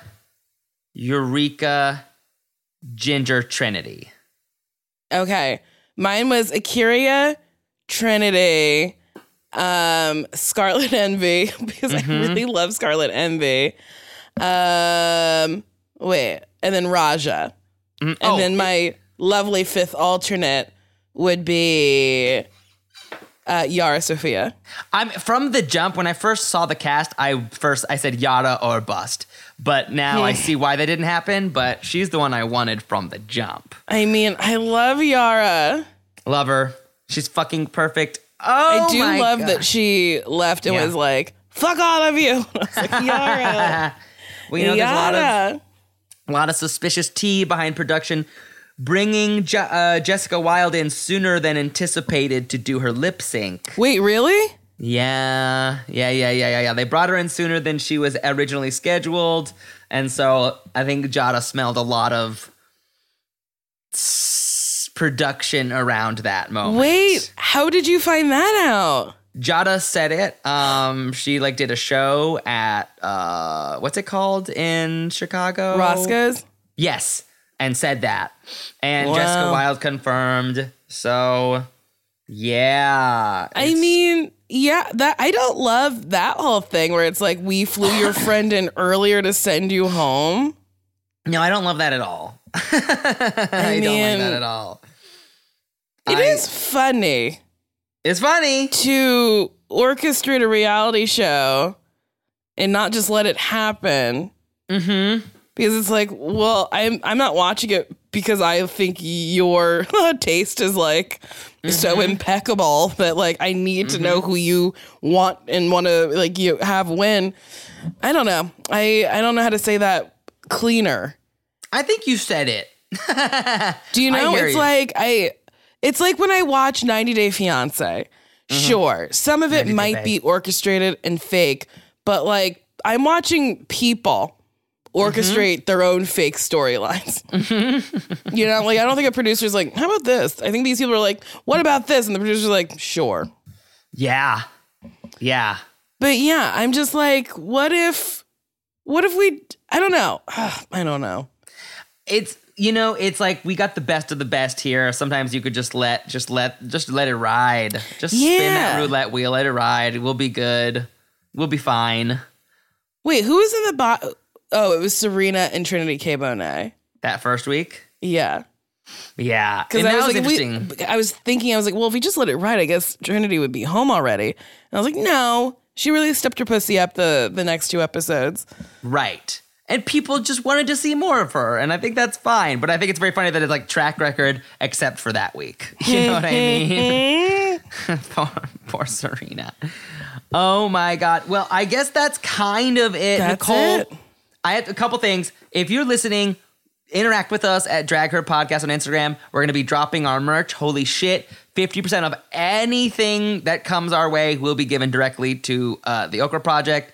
Eureka, Ginger, Trinity. Okay. Mine was Akira, Trinity, um, Scarlet Envy, because I really love Scarlet Envy. Um, wait, and then Raja. And Oh, then my lovely fifth alternate would be uh, Yara Sofia. I'm from the jump. When I first saw the cast, I first I said Yara or bust. But now I see why that didn't happen. But she's the one I wanted from the jump. I mean, I love Yara. Love her. She's fucking perfect. Oh, I do my love God. that she left and Yeah. was like, fuck all of you. I was like, Yara. Well, you know, there's a lot of Yara. a lot of suspicious tea behind production. bringing Je- uh, Jessica Wilde in sooner than anticipated to do her lip sync. Wait, really? Yeah, yeah, yeah, yeah, yeah, yeah. They brought her in sooner than she was originally scheduled, and so I think Jada smelled a lot of s- production around that moment. Wait, how did you find that out? Jada said it. Um, she like did a show at uh, what's it called in Chicago? Roscoe's? Yes, and said that, and Wow. Jessica Wilde confirmed. So, yeah, I it's- mean, yeah, that I don't love that whole thing where it's like we flew your friend in earlier to send you home. no, I don't love that at all. I, don't mean, like that at all. It I- is funny It's funny. to orchestrate a reality show and not just let it happen. Mm-hmm. Because it's like, well, I'm I'm not watching it because I think your taste is like so impeccable that like I need to know who you want and want to like you have win. I don't know. I I don't know how to say that cleaner. I think you said it. Do you I know? hear It's you. like I it's like when I watch ninety Day Fiancé. Sure, some of it ninety Day might Bae. be orchestrated and fake, but like I'm watching people orchestrate their own fake storylines. You know, like I don't think a producer's like, how about this? I think these people are like, what about this? And the producer's like, sure. Yeah. Yeah. But yeah, I'm just like, what if, what if we, I don't know. I don't know. It's, you know, it's like we got the best of the best here. Sometimes you could just let, just let, just let it ride. Just spin that Yeah. roulette wheel, let it ride. We'll be good. We'll be fine. Wait, who was in the bot? Oh, it was Serena and Trinity K. Bonet. That first week. Yeah. Yeah. Because And I that was was like, if interesting. we, I was thinking, I was like, well, if we just let it ride, I guess Trinity would be home already. And I was like, no, she really stepped her pussy up the, the next two episodes. Right. And people just wanted to see more of her. And I think that's fine. But I think it's very funny that it's like track record, except for that week. You know what I mean? poor, poor Serena. Oh my God. Well, I guess that's kind of it. That's Nicole, it? I have a couple things. If you're listening, interact with us at Drag Her Podcast on Instagram. We're going to be dropping our merch. Holy shit. fifty percent of anything that comes our way will be given directly to uh, the Okra Project.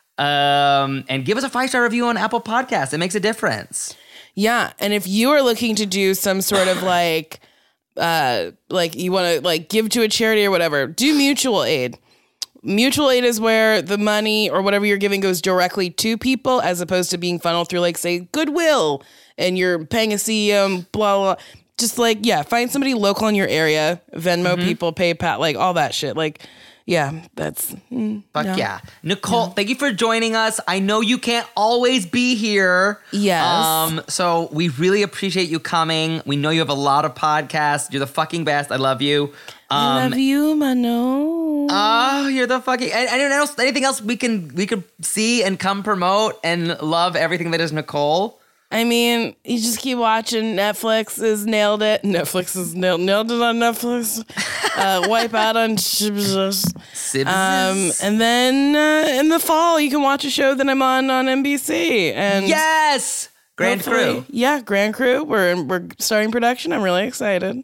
Um, and give us a five-star review on Apple Podcasts. It makes a difference. Yeah. And if you are looking to do some sort of like, uh, like you want to like give to a charity or whatever, do mutual aid. Mutual aid is where the money or whatever you're giving goes directly to people as opposed to being funneled through like, say, Goodwill and you're paying a C E O, blah, blah, blah. Just like, yeah, find somebody local in your area, Venmo people, PayPal, like all that shit. Like, yeah, that's... Mm, Fuck yeah. yeah. Nicole, thank you for joining us. I know you can't always be here. Yes. Um, so we really appreciate you coming. We know you have a lot of podcasts. You're the fucking best. I love you. Um, I love you, Mano. Oh, you're the fucking. And anything else? Anything else we can we could see and come promote and love everything that is Nicole. I mean, you just keep watching. Netflix has nailed it. Netflix has nailed, nailed it on Netflix. Uh, wipe out on Shibs. Um, and then uh, in the fall, you can watch a show that I'm on on N B C. And yes, Grand hopefully- Crew. Yeah, Grand Crew. We're we're starting production. I'm really excited.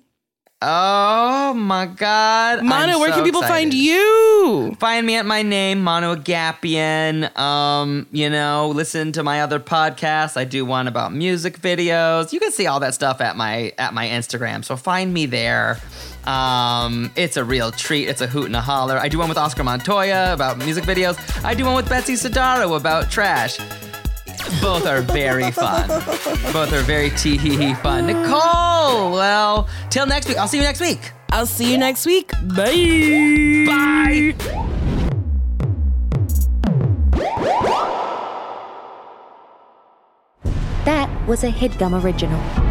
Oh my God, Mono, I'm where so can people excited. find you? Find me at my name, Mono Agapian. Um, you know, listen to my other podcasts. I do one about music videos. You can see all that stuff at my at my Instagram. So find me there. Um, it's a real treat. It's a hoot and a holler. I do one with Oscar Montoya about music videos. I do one with Betsy Sidaro about trash. Both are very fun. Both are very tee-hee-hee fun. Nicole, well, till next week. I'll see you next week. I'll see you next week. Bye. Bye. That was a HeadGum original.